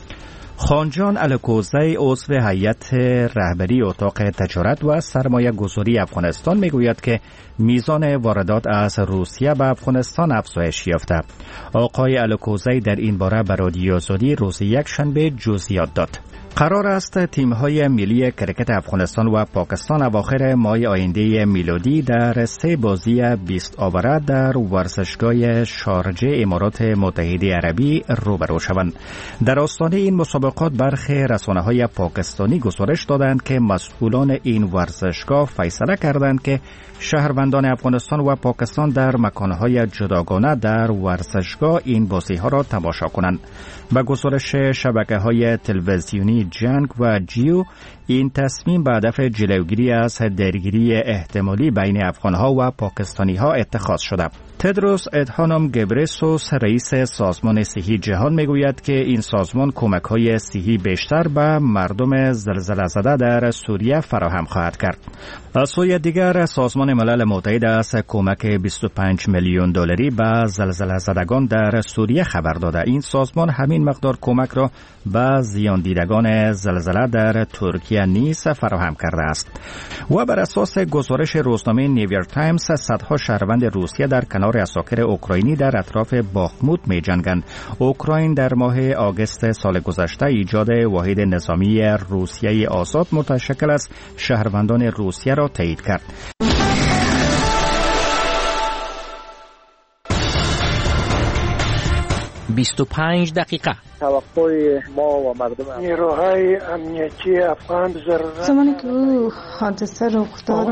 خانجان الکوزی عضو هیئت رهبری اتاق تجارت و سرمایه گذاری افغانستان میگوید که میزان واردات از روسیه به افغانستان افزایش یافته. آقای الکوزی در این باره به رادیو آزادی روز یکشنبه جزئیات داد. قرار است تیم‌های ملی کرکت افغانستان و پاکستان اواخر ماه آینده میلادی در 3 بازی 20 آوره در ورزشگاه شارجه امارات متحده عربی روبرو شوند. در آستانه این مسابقات برخی رسانه‌های پاکستانی گزارش دادند که مسئولان این ورزشگاه فیصله کردند که شهروندان افغانستان و پاکستان در مکانهای جداگانه در ورزشگاه این بازی‌ها را تماشا کنند. با گزارش شبکه‌های تلویزیونی جنگ و جیو، این تصمیم به هدف جلوگیری از درگیری احتمالی بین افغان‌ها و پاکستانی‌ها اتخاذ شده. تدروس ادهانوم گبرسوس رئیس سازمان صحی جهان میگوید که این سازمان کمک‌های صحی بیشتر به مردم زلزله زده در سوریه فراهم خواهد کرد. از سوی دیگر سازمان ملل متحد از کمک 25 میلیون دلاری به زلزله زدگان در سوریه خبر داده. این سازمان همین مقدار کمک را به زیان دیدگان زلزله در ترکیه نیز فراهم کرده است. و بر اساس گزارش روزنامه نیویورک تایمز، صدها شهروند روسیه در کنار اساکر اوکراینی در اطراف باخموت می جنگند. اوکراین در ماه آگوست سال گذشته ایجاد واحد نظامی روسیه آزاد متشکل از شهروندان روسیه را تایید کرد. «25 دقیقه». توقع ما و مردم نیروهای امنیتی افغان ضرورت زمانی که حادثه رخ داد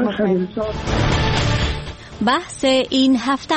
بحث این هفته.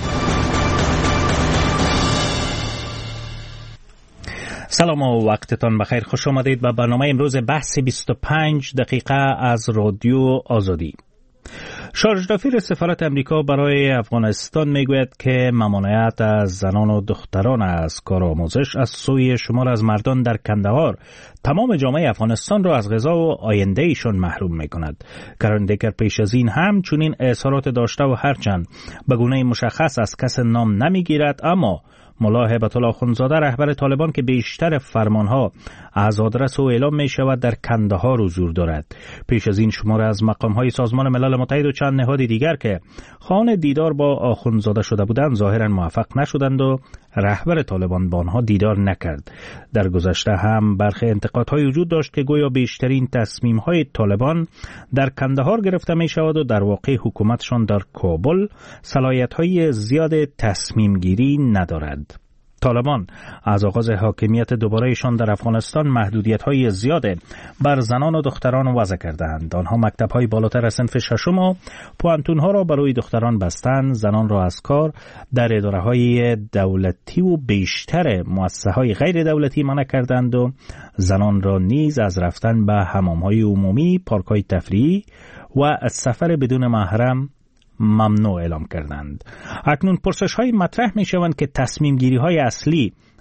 سلام و وقتتان بخیر. خوش آمدید به برنامه امروز بحث 25 دقیقه از رادیو آزادی. شارژ دافیر سفارت امریکا برای افغانستان میگوید که ممانعت از زنان و دختران از کار آموزش از سوی شمار از مردان در کندهار تمام جامعه افغانستان را از غذا و آینده ایشان محروم میکند. کرن دیگر پیش از این هم چنین اظهارات داشته و هرچند به گونه مشخص از کس نام نمیگیرد، اما ملا هیبت الله اخندزاده رهبر طالبان که بیشتر فرمانها از آدرس او اعلام می شود در کندهار حضور دارد. پیش از این شماره از مقامهای سازمان ملل متحد و چند نهاد دیگر که خواهان دیدار با اخندزاده شده بودند ظاهرا موفق نشدند و رهبر طالبان با آنها دیدار نکرد. در گذشته هم برخی انتقادهای وجود داشت که گویا بیشترین تصمیم‌های طالبان در کندهار گرفته می شود و در واقع حکومتشان در کابل صلاحیت‌های زیاد تصمیم گیری ندارد. طالبان از آغاز حاکمیت دوبارهشان در افغانستان محدودیت‌های زیاد بر زنان و دختران وضع کردند. آنها مکتب‌های بالاتر از صنف ششم و پوانتون‌ها را برای دختران بستند، زنان را از کار در اداره‌های دولتی و بیشتر مؤسسه‌های غیر دولتی منع کردند و زنان را نیز از رفتن به حمام‌های عمومی، پارک‌های تفریحی و سفر بدون محرم ممنوع اعلام کردند. اکنون پرسش‌های مطرح می‌شوند که تصمیم گیری‌های اصلی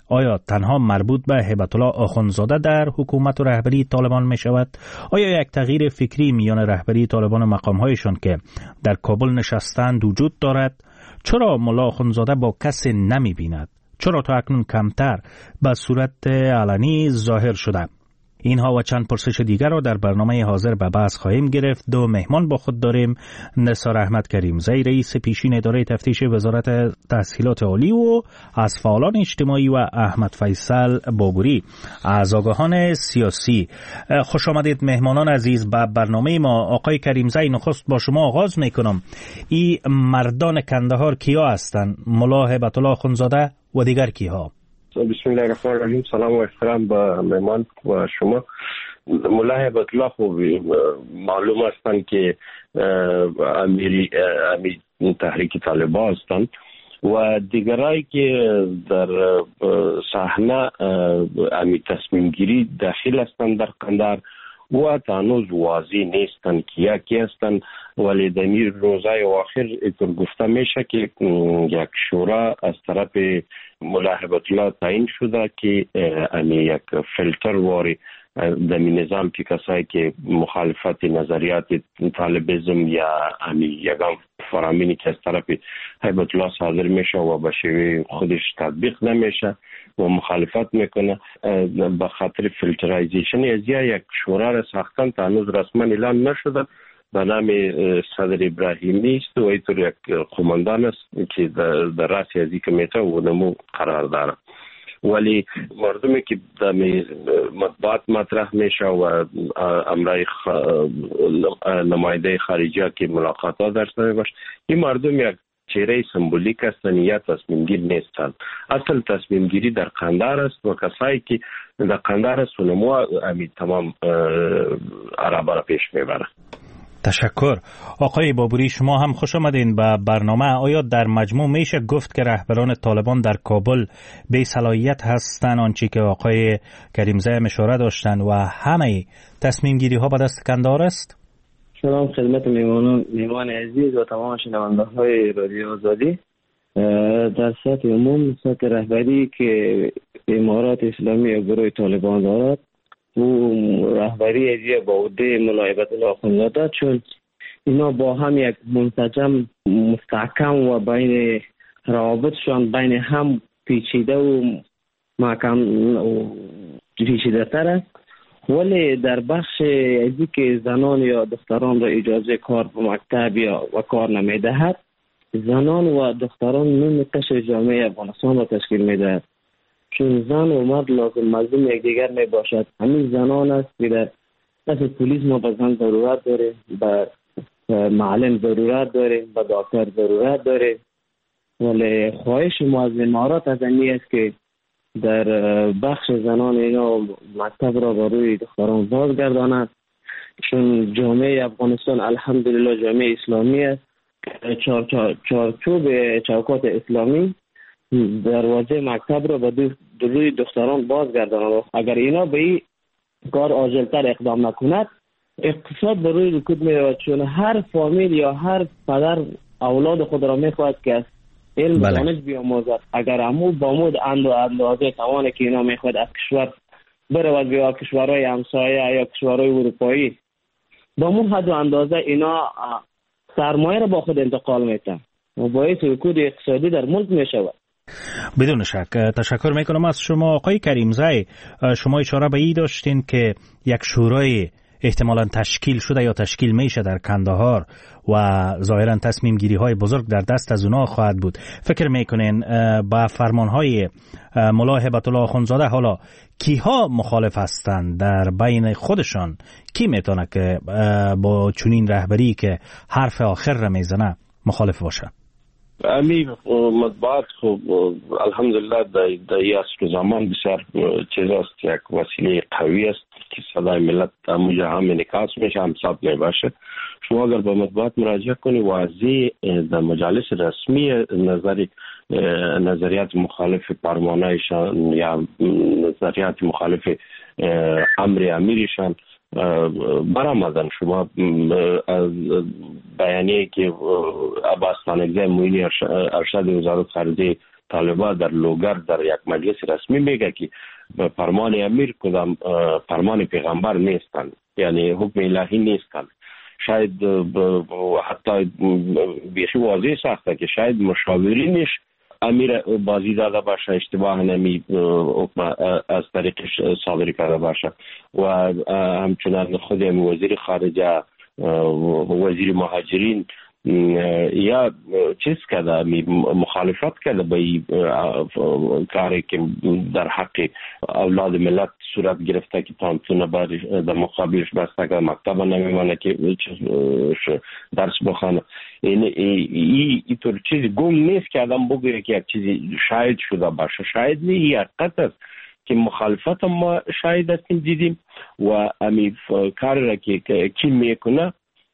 آیا تنها مربوط به هیبت الله آخوندزاده در حکومت و رهبری طالبان می شود؟ آیا یک تغییر فکری میان رهبری طالبان و مقامهایشان که در کابل نشستند وجود دارد؟ چرا ملا آخوندزاده با کسی نمی بیند؟ چرا تا اکنون کمتر به صورت علنی ظاهر شده؟ اینها و چند پرسش دیگر را در برنامه حاضر به بحث خواهیم گرفت. دو مهمان با خود داریم: نثار احمد کریمزی، رئیس پیشین اداره تفتیش وزارت تحصیلات عالی و از فعالان اجتماعی، و احمد فیصل بابوری از آگاهان سیاسی. خوش آمدید مهمانان عزیز به برنامه ما. آقای کریمزی، نخست با شما آغاز میکنم. این مردان کندهار کیا هستند؟ ملا هیبت الله آخوندزاده و دیگر کیها؟ بسم الله الرحمن الرحیم. سلام و احترام به مهمان و شما. ملا هیبت الله خوب معلوم هستند که امیر تحریک طالبان هستند و دیگرایی که در صحنه امیر تصمیم گیری داخل هستند در قندهار و هنوز واضح نیستند که کی هستند، ولی در این روزهای اواخر گفته میشه که یک شورا از طرف ملا هیبت الله تعیین شده که یک فیلتر واری در نظام که کسایی که مخالفت نظریات طالبیزم یا یگان فرامینی که از طرف هیبت الله صادر میشه و به شیوه خودش تطبیق نمیشه و مخالفت میکنه، به خاطر فیلترایزیشن یک شورا را ساختن تا هنوز رسما اعلان نشده به نام صدر ابراهیمی است و اینطور یک قماندان است که در رأس از این کمیته و نمو قرار داره. ولی مردمی که در مطبوعات مطرح میشه و امرای نماینده خارجی ها که ملاقات ها داشته باشه، این مردم یک چهره سمبولیک هستند یا تصمیم گیر نیستند. اصل تصمیم گیری در قندهار است و کسایی که در قندهار است و نمو تمام عربا را پیش میبره. تشکر. آقای بابوری، شما هم خوش آمدین به برنامه. آیا در مجموع میشه گفت که رهبران طالبان در کابل بی صلاحیت هستند، آنچه که آقای کریمزی اشاره داشتند، و همه تصمیم گیری ها به دست قندهار است؟ سلام خدمت میمان عزیز و تمام شنونده های رادیو آزادی. در سطح عموم سطح رهبری که امارات اسلامی و گروه طالبان دارد و رهبری ایجی با عهده ملا هیبت الله آخوندزاده، چون اینا با هم یک منسجم مستحکم و بین روابطشان بین هم پیچیده و محکم و پیچیده تر است، ولی در بخش ازی که زنان یا دختران را اجازه کار به مکتب یا و کار نمیدهد، زنان و دختران نیم قشر جامعه افغانستان را تشکیل میدهد، چون زن و مرد لازم ملزوم یکدیگر می باشد. همین زنان است که در دست پلیس ما به زن ضرورت داره، به معلم ضرورت داره، به دکتر ضرورت داره، ولی خواهش ما از امارات از این است که در بخش زنان اینا مکتب را به روی دختران بازگرداند، چون جامعه افغانستان الحمدلله جامعه اسلامی است. چارچوب چوکات اسلامی دروازه مکتب را به روی دختران بازگرداند. اگر اینا به این کار عاجلتر اقدام نکند، اقتصاد به روی رکود میرود، چون هر فامیل یا هر پدر اولاد خود را میخواهد که از علم دانش بیاموزد. اگر امو با اندازه توانه که اینا میخواهد از کشور برود یا کشورهای همسایه یا کشورهای اروپایی، با مون حد و اندازه اینا سرمایه را با خود انتقال میتن و باعث رکود اقتصادی در ملک میشود. بدون شک. تشکر میکنم از شما. آقای کریمزی، شما اشاره به این داشتین که یک شورای احتمالاً تشکیل شده یا تشکیل میشه در کندهار و ظاهراً تصمیم گیری های بزرگ در دست از اونا خواهد بود. فکر میکنین با فرمان های ملا هیبت الله آخوندزاده حالا کیها مخالف هستند در بین خودشان؟ کی میتونه که با چنین رهبری که حرف آخر را میزنه مخالف باشه؟ امیر مطبوعات خب الحمدلله در این عصر زمان بسیار چیز است، یک وسیله قوی است که صدای ملت در هم انعکاس میشه، هم ثبت میباشه. شما اگر به مطبوعات مراجعه کنی واضح در مجالس رسمی نظریات مخالف فرمانایشان یا نظریات مخالف امیرشان برآمدن. شما بیانیه که عباس خانقزی معین ارشد وزارت خارجه طالبان در لوگر در یک مجلس رسمی میگه که فرمان امیر کدام فرمان پیغمبر نیستن، یعنی حکم الهی نیستن. شاید حتی بیخی واضح ساخته که شاید مشاورینش امیر بازی داده باشه، اشتباه نمی حکم از طریقش صادر کرده باشه و همچنان خود وزیر خارجه، وزیر مهاجرین یا چیز کرده، مخالفت کرده به کاری که در حق اولاد ملت صورت گرفته که پانتون در مقابلش بسته که مکتب نمیمانه که درس بخانه. این طور چیزی گم نیست که آدم بگویه که یک چیزی شاید شده باشه. شاید نه، این حقیقت است که مخالفت ما شاید هستیم دیدیم و امی کار را که کی میکنه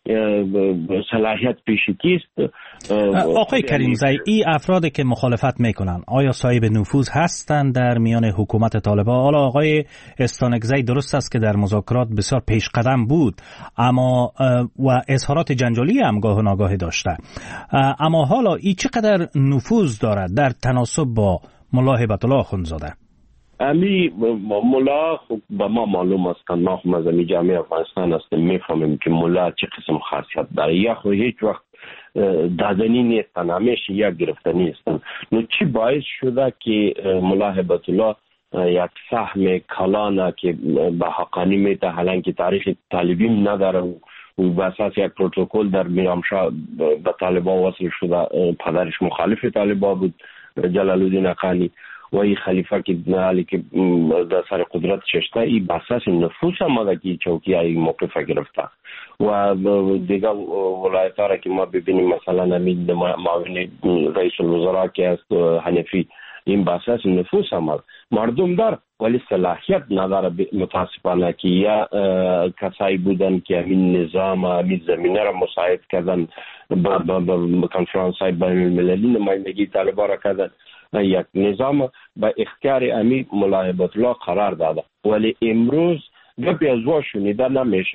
صلاحیت پیشی کیست. آقای کریمزی، این افرادی که مخالفت میکنن آیا صاحب نفوذ هستند در میان حکومت طالبان؟ حالا آقای استانکزی درست است که در مذاکرات بسیار پیش قدم بود اما و اظهارات جنجالی هم گاه و ناگاه داشته، اما حالا این چقدر نفوذ دارد در تناسب با ملا هیبت الله اخوندزاده؟ امی ملا به ما معلوم است که ما هم از امی جامعه افغانستان هستیم، میفهمیم که ملا چه قسم خاصیت داره. یا خود هیچ وقت دادنی نیستن، همیشه یک گرفتنی هستن. نو چی باعث شده که ملا هیبت الله یک سهم کلانه که به حقانی میته، حالا که تاریخ طالبی نداره و به اساس یک پروتکل در میامشا به طالبان وصل شده. پدرش مخالف طالبان بود، جلال الدین حقانی، و این خلیفه که حالی که در سر قدرت ششته، این بساس نفوس هم که چوکی های موقف گرفته و دیگه ولایت ها را که ما ببینیم، مثلا امید معاون رئیس الوزراء که است حنفی، این بساس نفوس هم مردم دار ولی صلاحیت نداره متاسفانه که یا کسایی بودن که همین نظام همین زمینه را مساعد کردن با کنفرانس های بین المللی نمایندگی طالبان را کردن. یک نظام به اختیار امی ملا هیبت الله قرار داده ولی امروز گپی از وا شنیده نمیشه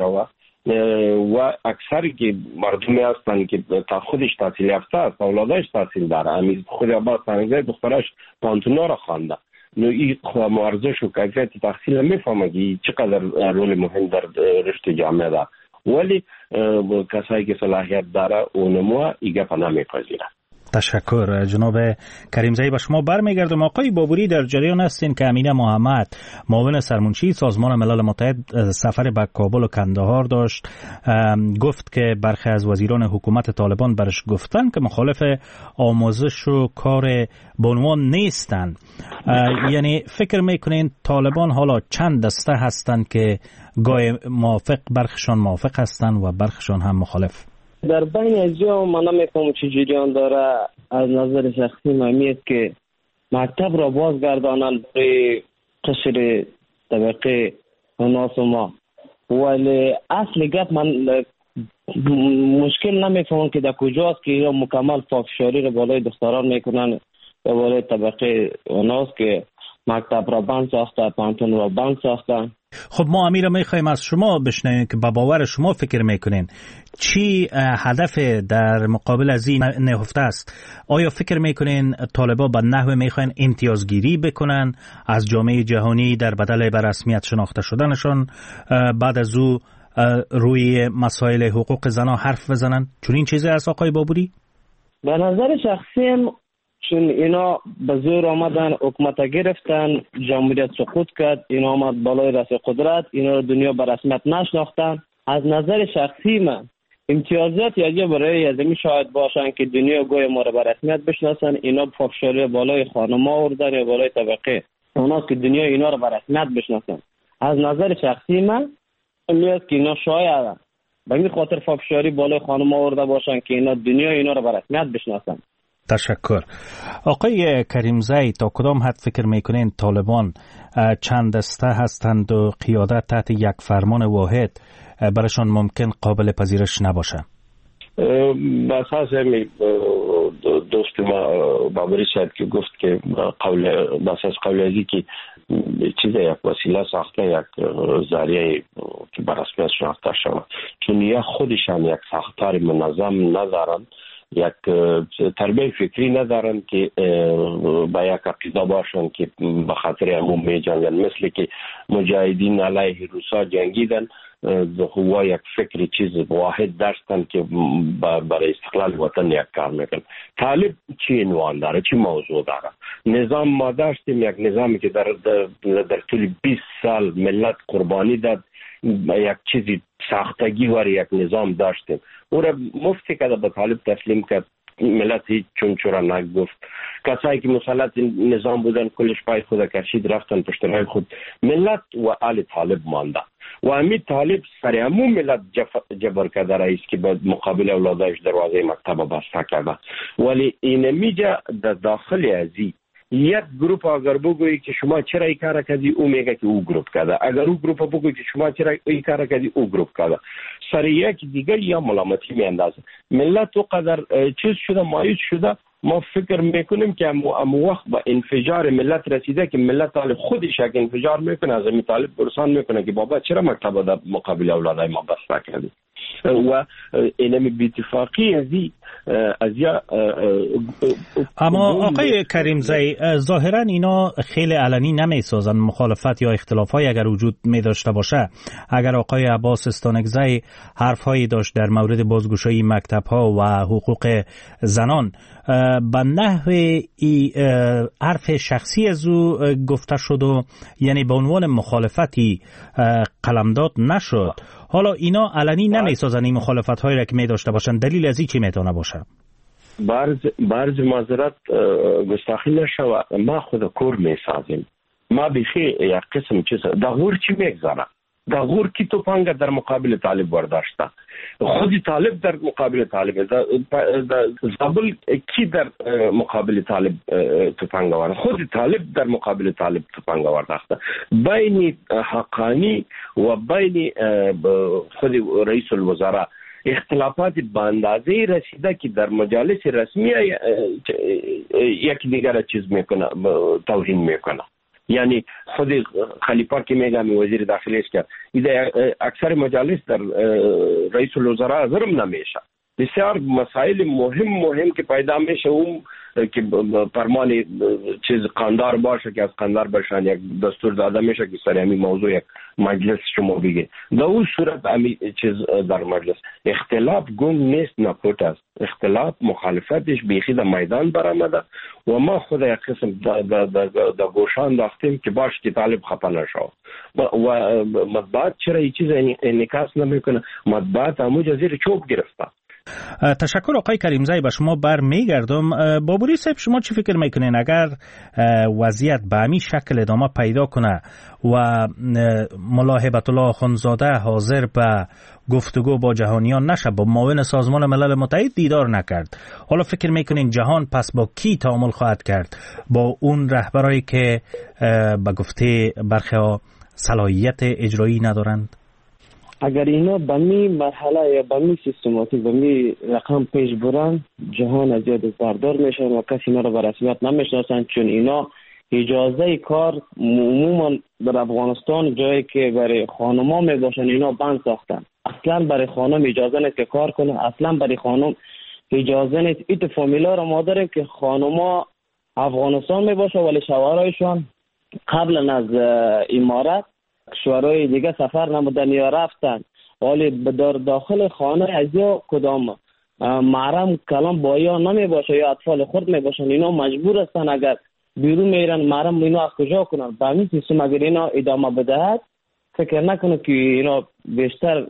و اکثری که مردمی هستند که تا خودش تحصیل یافته است، اولادش تحصیل داره، امی خود عباس استانکزی دخترش پانتونا را خوانده. نو این ارزش و کیفیت تحصیل میفهمه که چقدر رول مهم در رشد جامعه داره، ولی کسایی که صلاحیت داره اونمو این گپ نمیپذیره. تشکر جناب کریمزی. به شما برمیگردم. آقای بابوری، در جریان هستین که امینه محمد معاون سرمنشی سازمان ملل متحد سفر به کابل و کندهار داشت، گفت که برخی از وزیران حکومت طالبان برش گفتن که مخالف آموزش و کار بانوان نیستن. یعنی فکر میکنین طالبان حالا چند دسته هستند که گاهی موافق، برخشان موافق هستند و برخشان هم مخالف؟ در بین از جا من نمیفهمم چه جریان داره. از نظر شخصی من میاد که مکتب را بازگردانن برای قشر طبقه ناس ما، ولی اصل گپ من مشکل نمیفهمم که در کجاست که اینا مکمل پافشاری را بالای دختران میکنن و بالای طبقه ناس که مکتب را بند ساخته، پانتون را بند ساخته. خب ما امیر میخوایم از شما بشنویم که با باور شما فکر میکنین چی هدف در مقابل از این نهفته است؟ آیا فکر میکنین طالبان به نحو میخواین امتیازگیری بکنن از جامعه جهانی در بدل به رسمیت شناخته شدنشان، بعد از او روی مسائل حقوق زنان حرف بزنن؟ چون این چیزی است آقای بابوری؟ به نظر شخصیم چون اینا به زور آمدن، حکومت گرفتن، جمهوریت سقوط کرد، اینا آمد بالای رأس قدرت، اینا رو دنیا به رسمیت نشناختن. از نظر شخصی من امتیازات یا برای ازمی شاید باشن که دنیا گوی ما رو به رسمیت بشناسن، اینا پافشاری بالای خانم آوردن یا بالای طبقه اوناست که دنیا اینا رو به رسمیت بشناسن. از نظر شخصی من میاد که اینا شاید به این خاطر پافشاری بالای خانم آورده باشن که اینا دنیا اینا رو به رسمیت بشناسن. تشکر. آقای کریمزی، تا کدام حد فکر میکنین طالبان چند دسته هستند و قیادت تحت یک فرمان واحد برشان ممکن قابل پذیرش نباشه؟ بساس دوست ما بابری شاید که گفت که بساس قول ازی که چیز یک وسیله ساخته، یک ذریعه که بر رسمیت شناخته شود، چون یا خودشان یک ساختار منظم ندارن یک تربیه فکری ندارن که با یک عقیده باشن که به خاطر عموم می جنگن، مثل که مجاهدین علیه روسا جنگیدن و یک فکر چیز واحد داشتن که برای استقلال وطن یک کار میکن. طالب چی عنوان داره، چی موضوع داره؟ نظام ما داشتیم، یک نظامی که در طول 20 سال ملت قربانی داد، یک چیزی ساختگی وار یک نظام داشتیم، او را مفتی که به طالب تسلیم کرد، ملت هیچ چون چرا نگفت. کسایی که مسلط نظام بودن کلش پای خود کشید رفتن پشت راه خود، ملت و آل طالب مانده و همین طالب سر عموم ملت جبر کرده رئیس که به مقابل اولادش دروازه مکتب بسته کرده. ولی این میجا در داخل ازی یک گروپ اگر بگویی که شما چرا این کار کردی، او میگه که او گروپ کرده. اگر او گروپ بگویی که شما چرا این کار کردی، او گروپ کرده. سر یک دیگر یا ملامتی میاندازه. ملت و قدر چیز شده، مایوس شده. ما فکر میکنیم که امو وقت با انفجار ملت رسیده که ملت حال خودش یک انفجار میکنه، از این طالب پرسان میکنه که بابا چرا مکتب در مقابل اولادای ما بسته کردی. و اینمی بی‌اتفاقی اما آقای کریمزی، ظاهرا اینا خیلی علنی نمیسازن مخالفت یا اختلافای اگر وجود می داشته باشه. اگر آقای عباس استانکزی حرفهایی داشت در مورد بازگشایی مکتب ها و حقوق زنان، به نحو حرف شخصی از او گفته شد و یعنی به عنوان مخالفتی قلمداد نشد. حالا اینا علنی نمیسازن این مخالفت هایی را که می داشته باشن، دلیل از این چی میتونه باشه؟ برز معذرت گستاخی نشوه، ما خود کور میسازیم. ما بیخی یک قسم چیز دغور چی میگذاره، دغور کی توپانگ در مقابل طالب برداشته، خودی طالب در مقابل طالب، زابل کی در مقابل طالب توپانگ آورده، خودی طالب در مقابل طالب توپانگ آورده. بین حقانی و بین خودی رئیس الوزراء اختلافات به اندازه رسیده که در مجالس رسمی یکی دیگر چیز میکنه، توهین میکنه. یعنی خود خلیفه که میگم وزیر داخلیش کرد، اکثر مجالس در رئیس الوزراء ظلم نمیشه. بسیار مسائل مهم که پیدا میشه، اون که فرمان چیز قاندار باشه که از قاندار بشن یک دستور داده میشه که سر همین موضوع یک مجلس شما بگه. در اون صورت همین چیز در مجلس اختلاف گنگ نیست، نپوت است. اختلاف مخالفتش بیخی در میدان برآمده و ما خود یک قسم در گوشان داختیم که باش که طالب خفه نشو و مطبوعات چرا این چیز انعکاس نمیکنه. مطبوعات همونجا زیر چوب گرفته. تشکر آقای کریمزی. به شما برمیگردم. بابوری صاحب، شما چی فکر میکنین اگر وضعیت به همین شکل ادامه پیدا کنه و ملا هیبت الله اخندزاده حاضر به گفتگو با جهانیان نشه، با معاون سازمان ملل متحد دیدار نکرد، حالا فکر میکنین جهان پس با کی تعامل خواهد کرد؟ با اون رهبرایی که به گفته برخی ها صلاحیت اجرایی ندارند؟ اگر اینا به می مرحله یا به می سیستماتیک به می رقم پیش برن، جهان از یاد بردار میشن و کسی اینا رو به رسمیت نمیشناسن، چون اینا اجازه کار عموما در افغانستان جایی که برای خانما می باشن اینا بند ساختن. اصلا برای خانم اجازه نیست که کار کنه، اصلا برای خانم اجازه نیست. ایت فامیلا رو ما داریم که خانما افغانستان می باشه ولی شوهرایشان قبل از امارت کشورهای دیگه سفر نمودن یا رفتن، ولی در داخل خانه از یا کدام محرم کلام با یا نمی باشه یا اطفال خود می باشن، اینا مجبور هستن اگر بیرون میرن محرم اینا از کجا کنن. به همین سیستم اگر اینا ادامه بدهد فکر نکنه که اینا بیشتر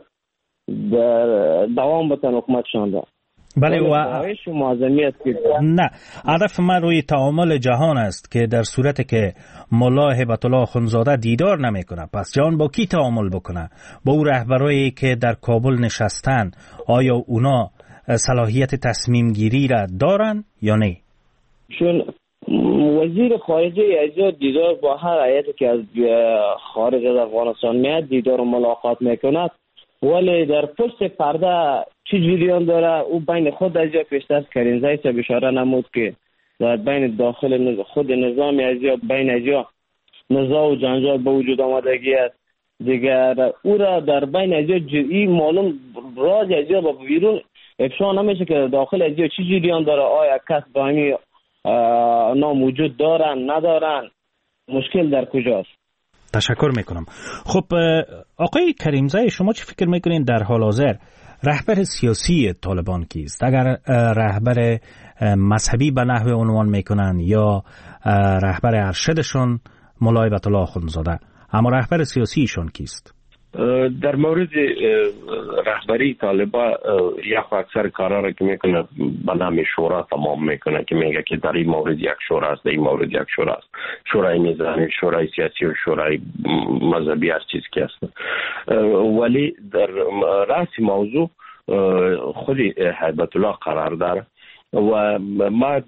دوام بتن حکومتشان را. بله و نه، هدف من روی تعامل جهان است که در صورتی که ملا هیبت الله اخندزاده دیدار نمیکنه، پس جهان با کی تعامل بکنه؟ با او رهبرایی که در کابل نشستن، آیا اونا صلاحیت تصمیم گیری را دارن یا نه؟ چون وزیر خارجه از دیدار با هر هیئتی که از خارج از افغانستان میاد دیدار و ملاقات میکند، ولی در پشت پرده چی جریان داره او بین خود از یا پیشتر کریمزی صاحب اشاره نمود که در بین داخل خود نظام از یا بین از یا نزاع و جنجال به وجود آمدگی است. دیگر او را در بین از یا جرئی معلوم راز از یا با بیرون افشا نمیشه که داخل از چی جریان داره، آیا کس با همین نام وجود دارن ندارن، مشکل در کجاست. تشکر میکنم. خب آقای کریمزی، شما چی فکر میکنین در حال حاضر رهبر سیاسی طالبان کیست؟ اگر رهبر مذهبی به نحو عنوان میکنن یا رهبر ارشدشون ملا هیبت الله اخوندزاده، اما رهبر سیاسیشون کیست؟ در مورد رهبری طالبان یک اکثر کارا را که میکنه به نام شورا تمام میکنه که میگه که در این مورد یک شورا است، در این مورد یک شورا است، شورای نظامی، شورای سیاسی و شورای مذهبی هر چیز که است. ولی در راس موضوع خود هیبت الله قرار داره و ما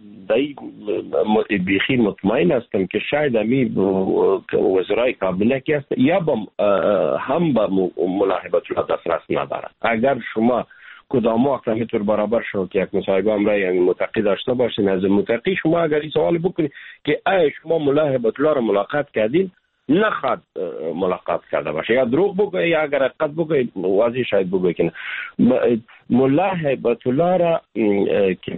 بیخی مطمئن هستم که شاید امی وزرای کابینه که است یا هم به ملا هیبت الله دسترس ندارد. اگر شما کدام وقت همینطور برابر شد که یک مصاحبه هم را یعنی متقی داشته باشین، از متقی شما اگر این سوال بکنید که آیا شما ملا هیبت الله را ملاقات کردین، نخواد ملاقات کرده باشه، یا دروغ بگه یا اگر حقیقت بگه واضح شاید بگه که ملا هیبت الله را که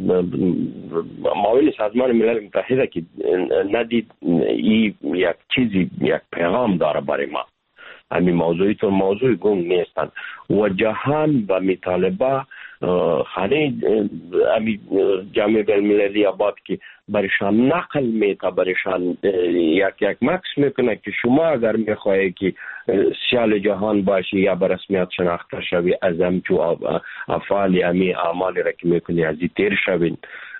معاون سازمان ملل متحده که ندید این یک چیزی یک پیغام داره برای ما، همین موضوعی تو موضوع گنگ نیستند و جهان و میطالبه خانه امی جامعه بین‌المللی آباد که برشان نقل میتا، برشان یک مکس میکنه که شما اگر میخواهی که سیال جهان باشی یا به رسمیت شناخته شوی از همچو افعال امی اعمالی را که میکنی از این تیر شوین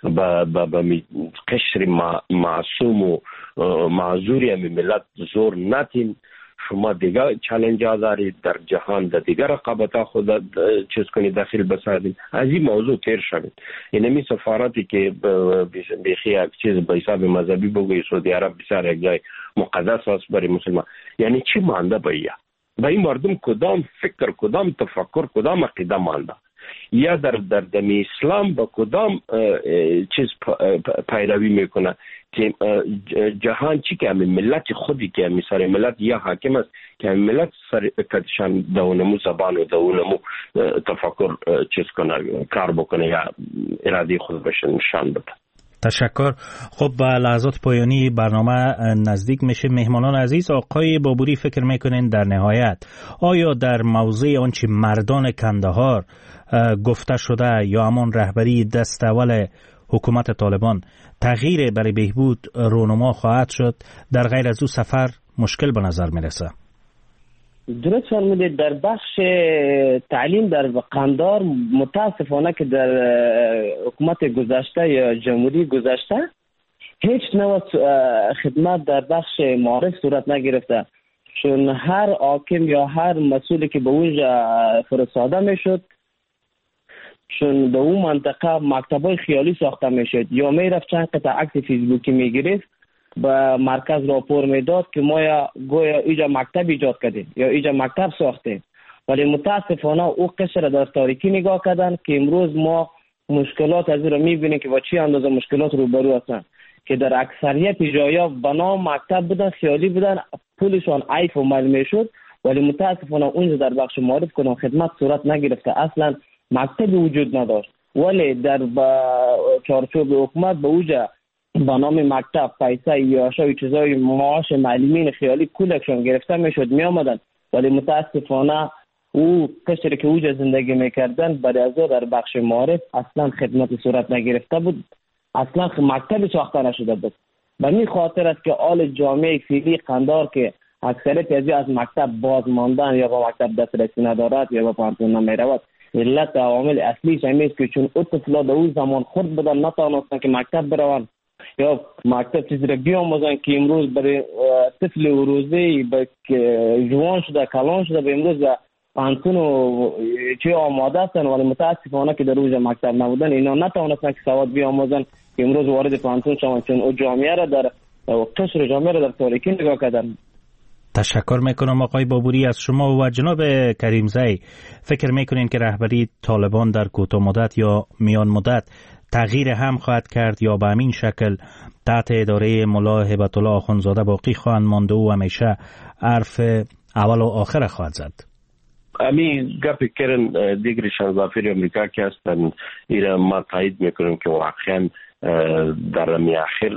به قشر معصوم و معذوری امی ملت زور نتین، شما دیگر چالنج ها دارید در جهان، در دیگر رقابت خود چیز کنید داخل بسازید، از این موضوع تیر شوید. این همی سفارتی که بیخی یک چیز به حساب مذهبی بگوی سعودی عرب بسیار یک جای مقدس است برای مسلمان، یعنی چی مانده به این مردم کدام فکر، کدام تفکر، کدام عقیده مانده، یا در دم اسلام با کدام چیز پیروی میکنه که جهان چی که همین ملت خودی که همین سر ملت یا حاکم است که همین ملت سر کتشان دونمو زبان و دونمو تفکر چیز کنه، کار بکنه یا اراده خود بشه نشان بده. تشکر. خب به لحظات پایانی برنامه نزدیک میشه. مهمانان عزیز، آقای بابوری فکر میکنین در نهایت آیا در موضوع آنچه مردان کندهار گفته شده یا همان رهبری دست اول حکومت طالبان تغییر برای بهبود رونما خواهد شد؟ در غیر از او سفر مشکل به نظر میرسه. درست فرمودید. در بخش تعلیم در قندهار متاسفانه که در حکومت گذشته یا جمهوری گذشته هیچ نوع خدمت در بخش معارف صورت نگرفته، چون هر حاکم یا هر مسئولی که به اونجا فرستاده میشد، چون به اون منطقه مکتبای خیالی ساخته میشد یا میرفت چند قطعه عکس فیسبوکی میگرفت به مرکز راپور میداد که ما گویا اینجا مکتب ایجاد کردیم یا اینجا مکتب ساختیم، ولی متاسفانه او قشر در تاریکی نگاه کردن که امروز ما مشکلات از رو میبینیم که با چی اندازه مشکلات روبرو هستن که در اکثریت جایا بنا مکتب بودن، خیالی بودن، پولشان عیف و مل میشد، ولی متاسفانه اونجا در بخش معارف کنن خدمت صورت نگرفته، اصلا مکتب وجود نداشت، ولی در چارچوب حکومت به اوجا با نام مکتب پیسه یا شاید چیزای معاش معلمین خیالی کولکشون گرفته میشد می آمدن، ولی متاسفانه او قشری که اوجا زندگی میکردن برای از در بخش معارف اصلا خدمت صورت نگرفته بود، اصلا مکتب ساخته نشده بود. به این خاطر است که آل جامعه فعلی قندهار که اکثریت از مکتب باز ماندن یا با مکتب دسترسی ندارد یا با پانتون نمیرود، علت عوامل اصلیش همین است که چون اطفالا در اون زمان خود بدن نتوانستن که مکتب بروند یا مکتب چیزی را بیاموزن که امروز برای طفل روزی جوان شده کلان شده به امروز پانتون و چه آماده هستن، ولی متاسفانه که در روز مکتب نبودن اینا نتوانستن که سواد بیاموزن که امروز وارد پانتون شوند، چون او جامعه را در قشر جامعه را در تاریکی نگاه کردن. تشکر میکنم آقای بابوری از شما. و جناب کریمزی، فکر میکنین که رهبری طالبان در کوتاه مدت یا میان مدت تغییر هم خواهد کرد یا به همین شکل تحت اداره ملا هیبت الله اخوندزاده باقی خواهند ماند و همیشه حرف اول و آخر خواهد زد؟ امی گپ کردن دیگر شانزافیر امریکا که هستن ایره ما تایید میکنیم که واقعا در اخیر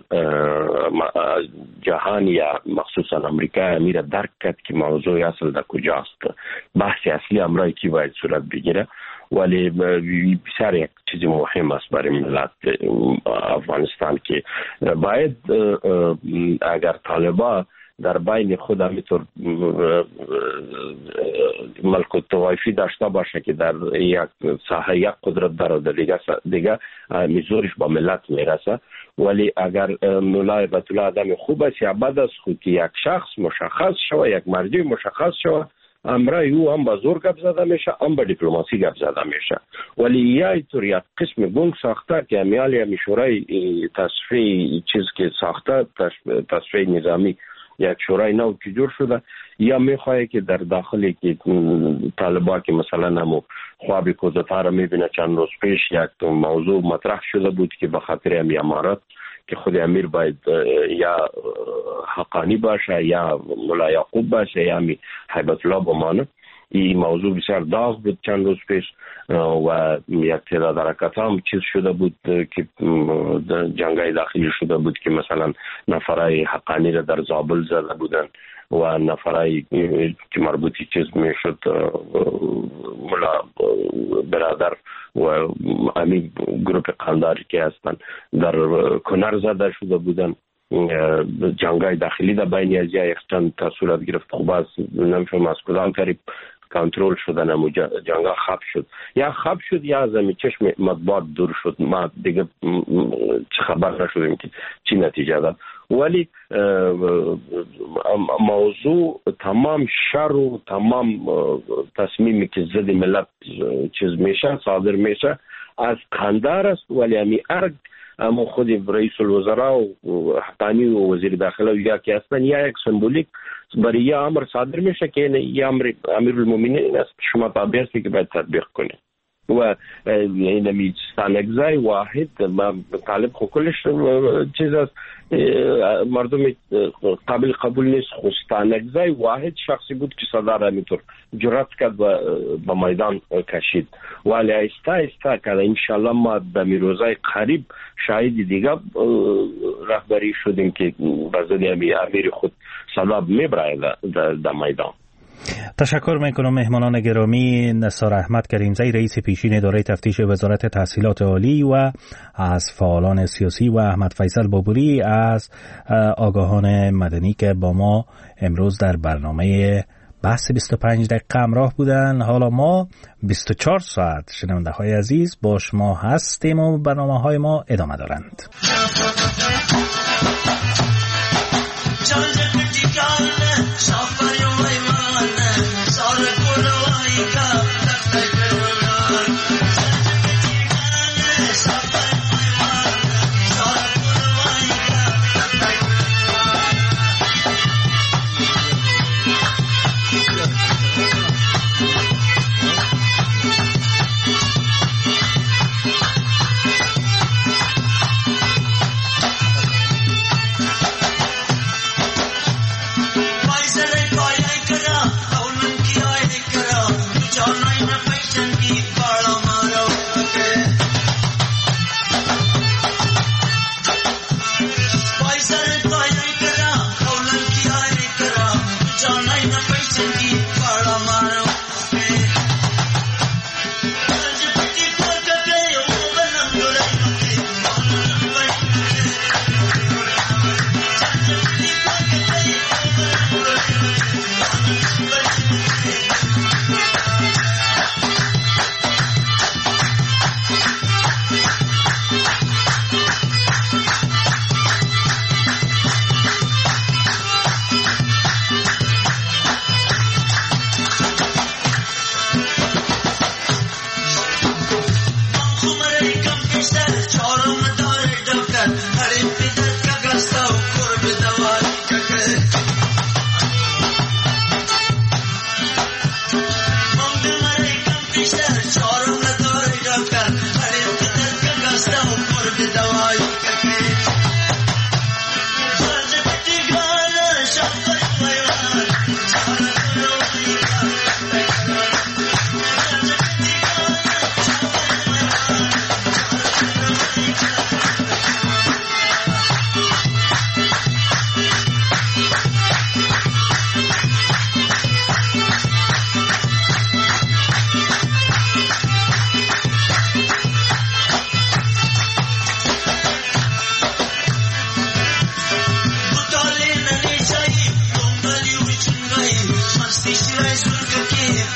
جهان یا مخصوصا امریکا امیر درک کرد که موضوع اصل در کجاست. بحث اصلی امرای کی باید صورت بگیره، ولی بسیار یک چیز مهم است برای ملت افغانستان که باید اگر طالبان در بین خود همینطور ملک الطوایفی داشته باشه که در یک ساحه یک قدرت داره، دیگه میزورش با ملت میرسه. ولی اگر مولای بیت الله آدم خوب است یا بد است، خود که یک شخص مشخص شوه، یک مرجع مشخص شوه، امرای او هم با زور گپ زده میشه، هم با دیپلماسی گپ زده میشه. ولی یا اینطور یک قسم گنگ ساخته که امیالی شورای تصفیه چیز که ساخته، تصفیه نظامی یک شورای نو که جور شده، یا میخواه که در داخلی که طالبا که مثلا همو خواب کودتا را میبینه. چند روز پیش یک موضوع مطرح شده بود که به خاطر امی امارات که خود امیر باید یا حقانی باشه یا مولا یعقوب باشه یا امی هیبت الله بمانه. این موضوع بسیار داغ بود چند روز پیش و یک تعداد حرکت هم چیز شده بود که جنگای داخلی شده بود که مثلا نفرای حقانی را در زابل زده بودن و نفرای که مربوطی چیز میشد مولا برادر و امی گروپ قنداری که هستن در کنر زده شده بودن. جنگای داخلی در بین از یک چند صورت گرفت. خوب از نمیفهم از کدام قریب کنترل شدن امو جنگا خب شد، یا خب شد یا از امی چشم مطبوعات دور شد. ما دیگه خبر نشدیم که چی نتیجه داد. ولی موضوع تمام شر و تمام تصمیمی که ضد ملت چیز میشه صادر میشه از قندار است. ولی امی ارگ اما خود رئیس الوزراء و حقانی و وزیر داخله یا که هستن یا یک سمبولیک برای یه امر صادر میشه که یه امیر المومنین است، شما تابع هستی که باید تطبیق کنه. و این ستانگزای واحد طالب خو کلش چیز است، مردم قابل قبول نیست. خو ستانگزای واحد شخصی بود که صدر همینطور جرأت کرد و به میدان کشید. ولی آیسته آیسته که انشالله ما به روزای قریب شاهد دیگه رهبری شدیم که بازدی امیر خود صدا میبره در میدان. تشکر میکنم مهمانان گرامی. نثار احمد کریمزی رئیس پیشین اداره تفتیش وزارت تحصیلات عالی و از فعالان سیاسی و احمد فیصل بابوری از آگاهان مدنی که با ما امروز در برنامه بحث 25 دقیقه همراه بودن. حالا ما 24 ساعت شنونده های عزیز با شما هستیم و برنامه های ما ادامه دارند. ای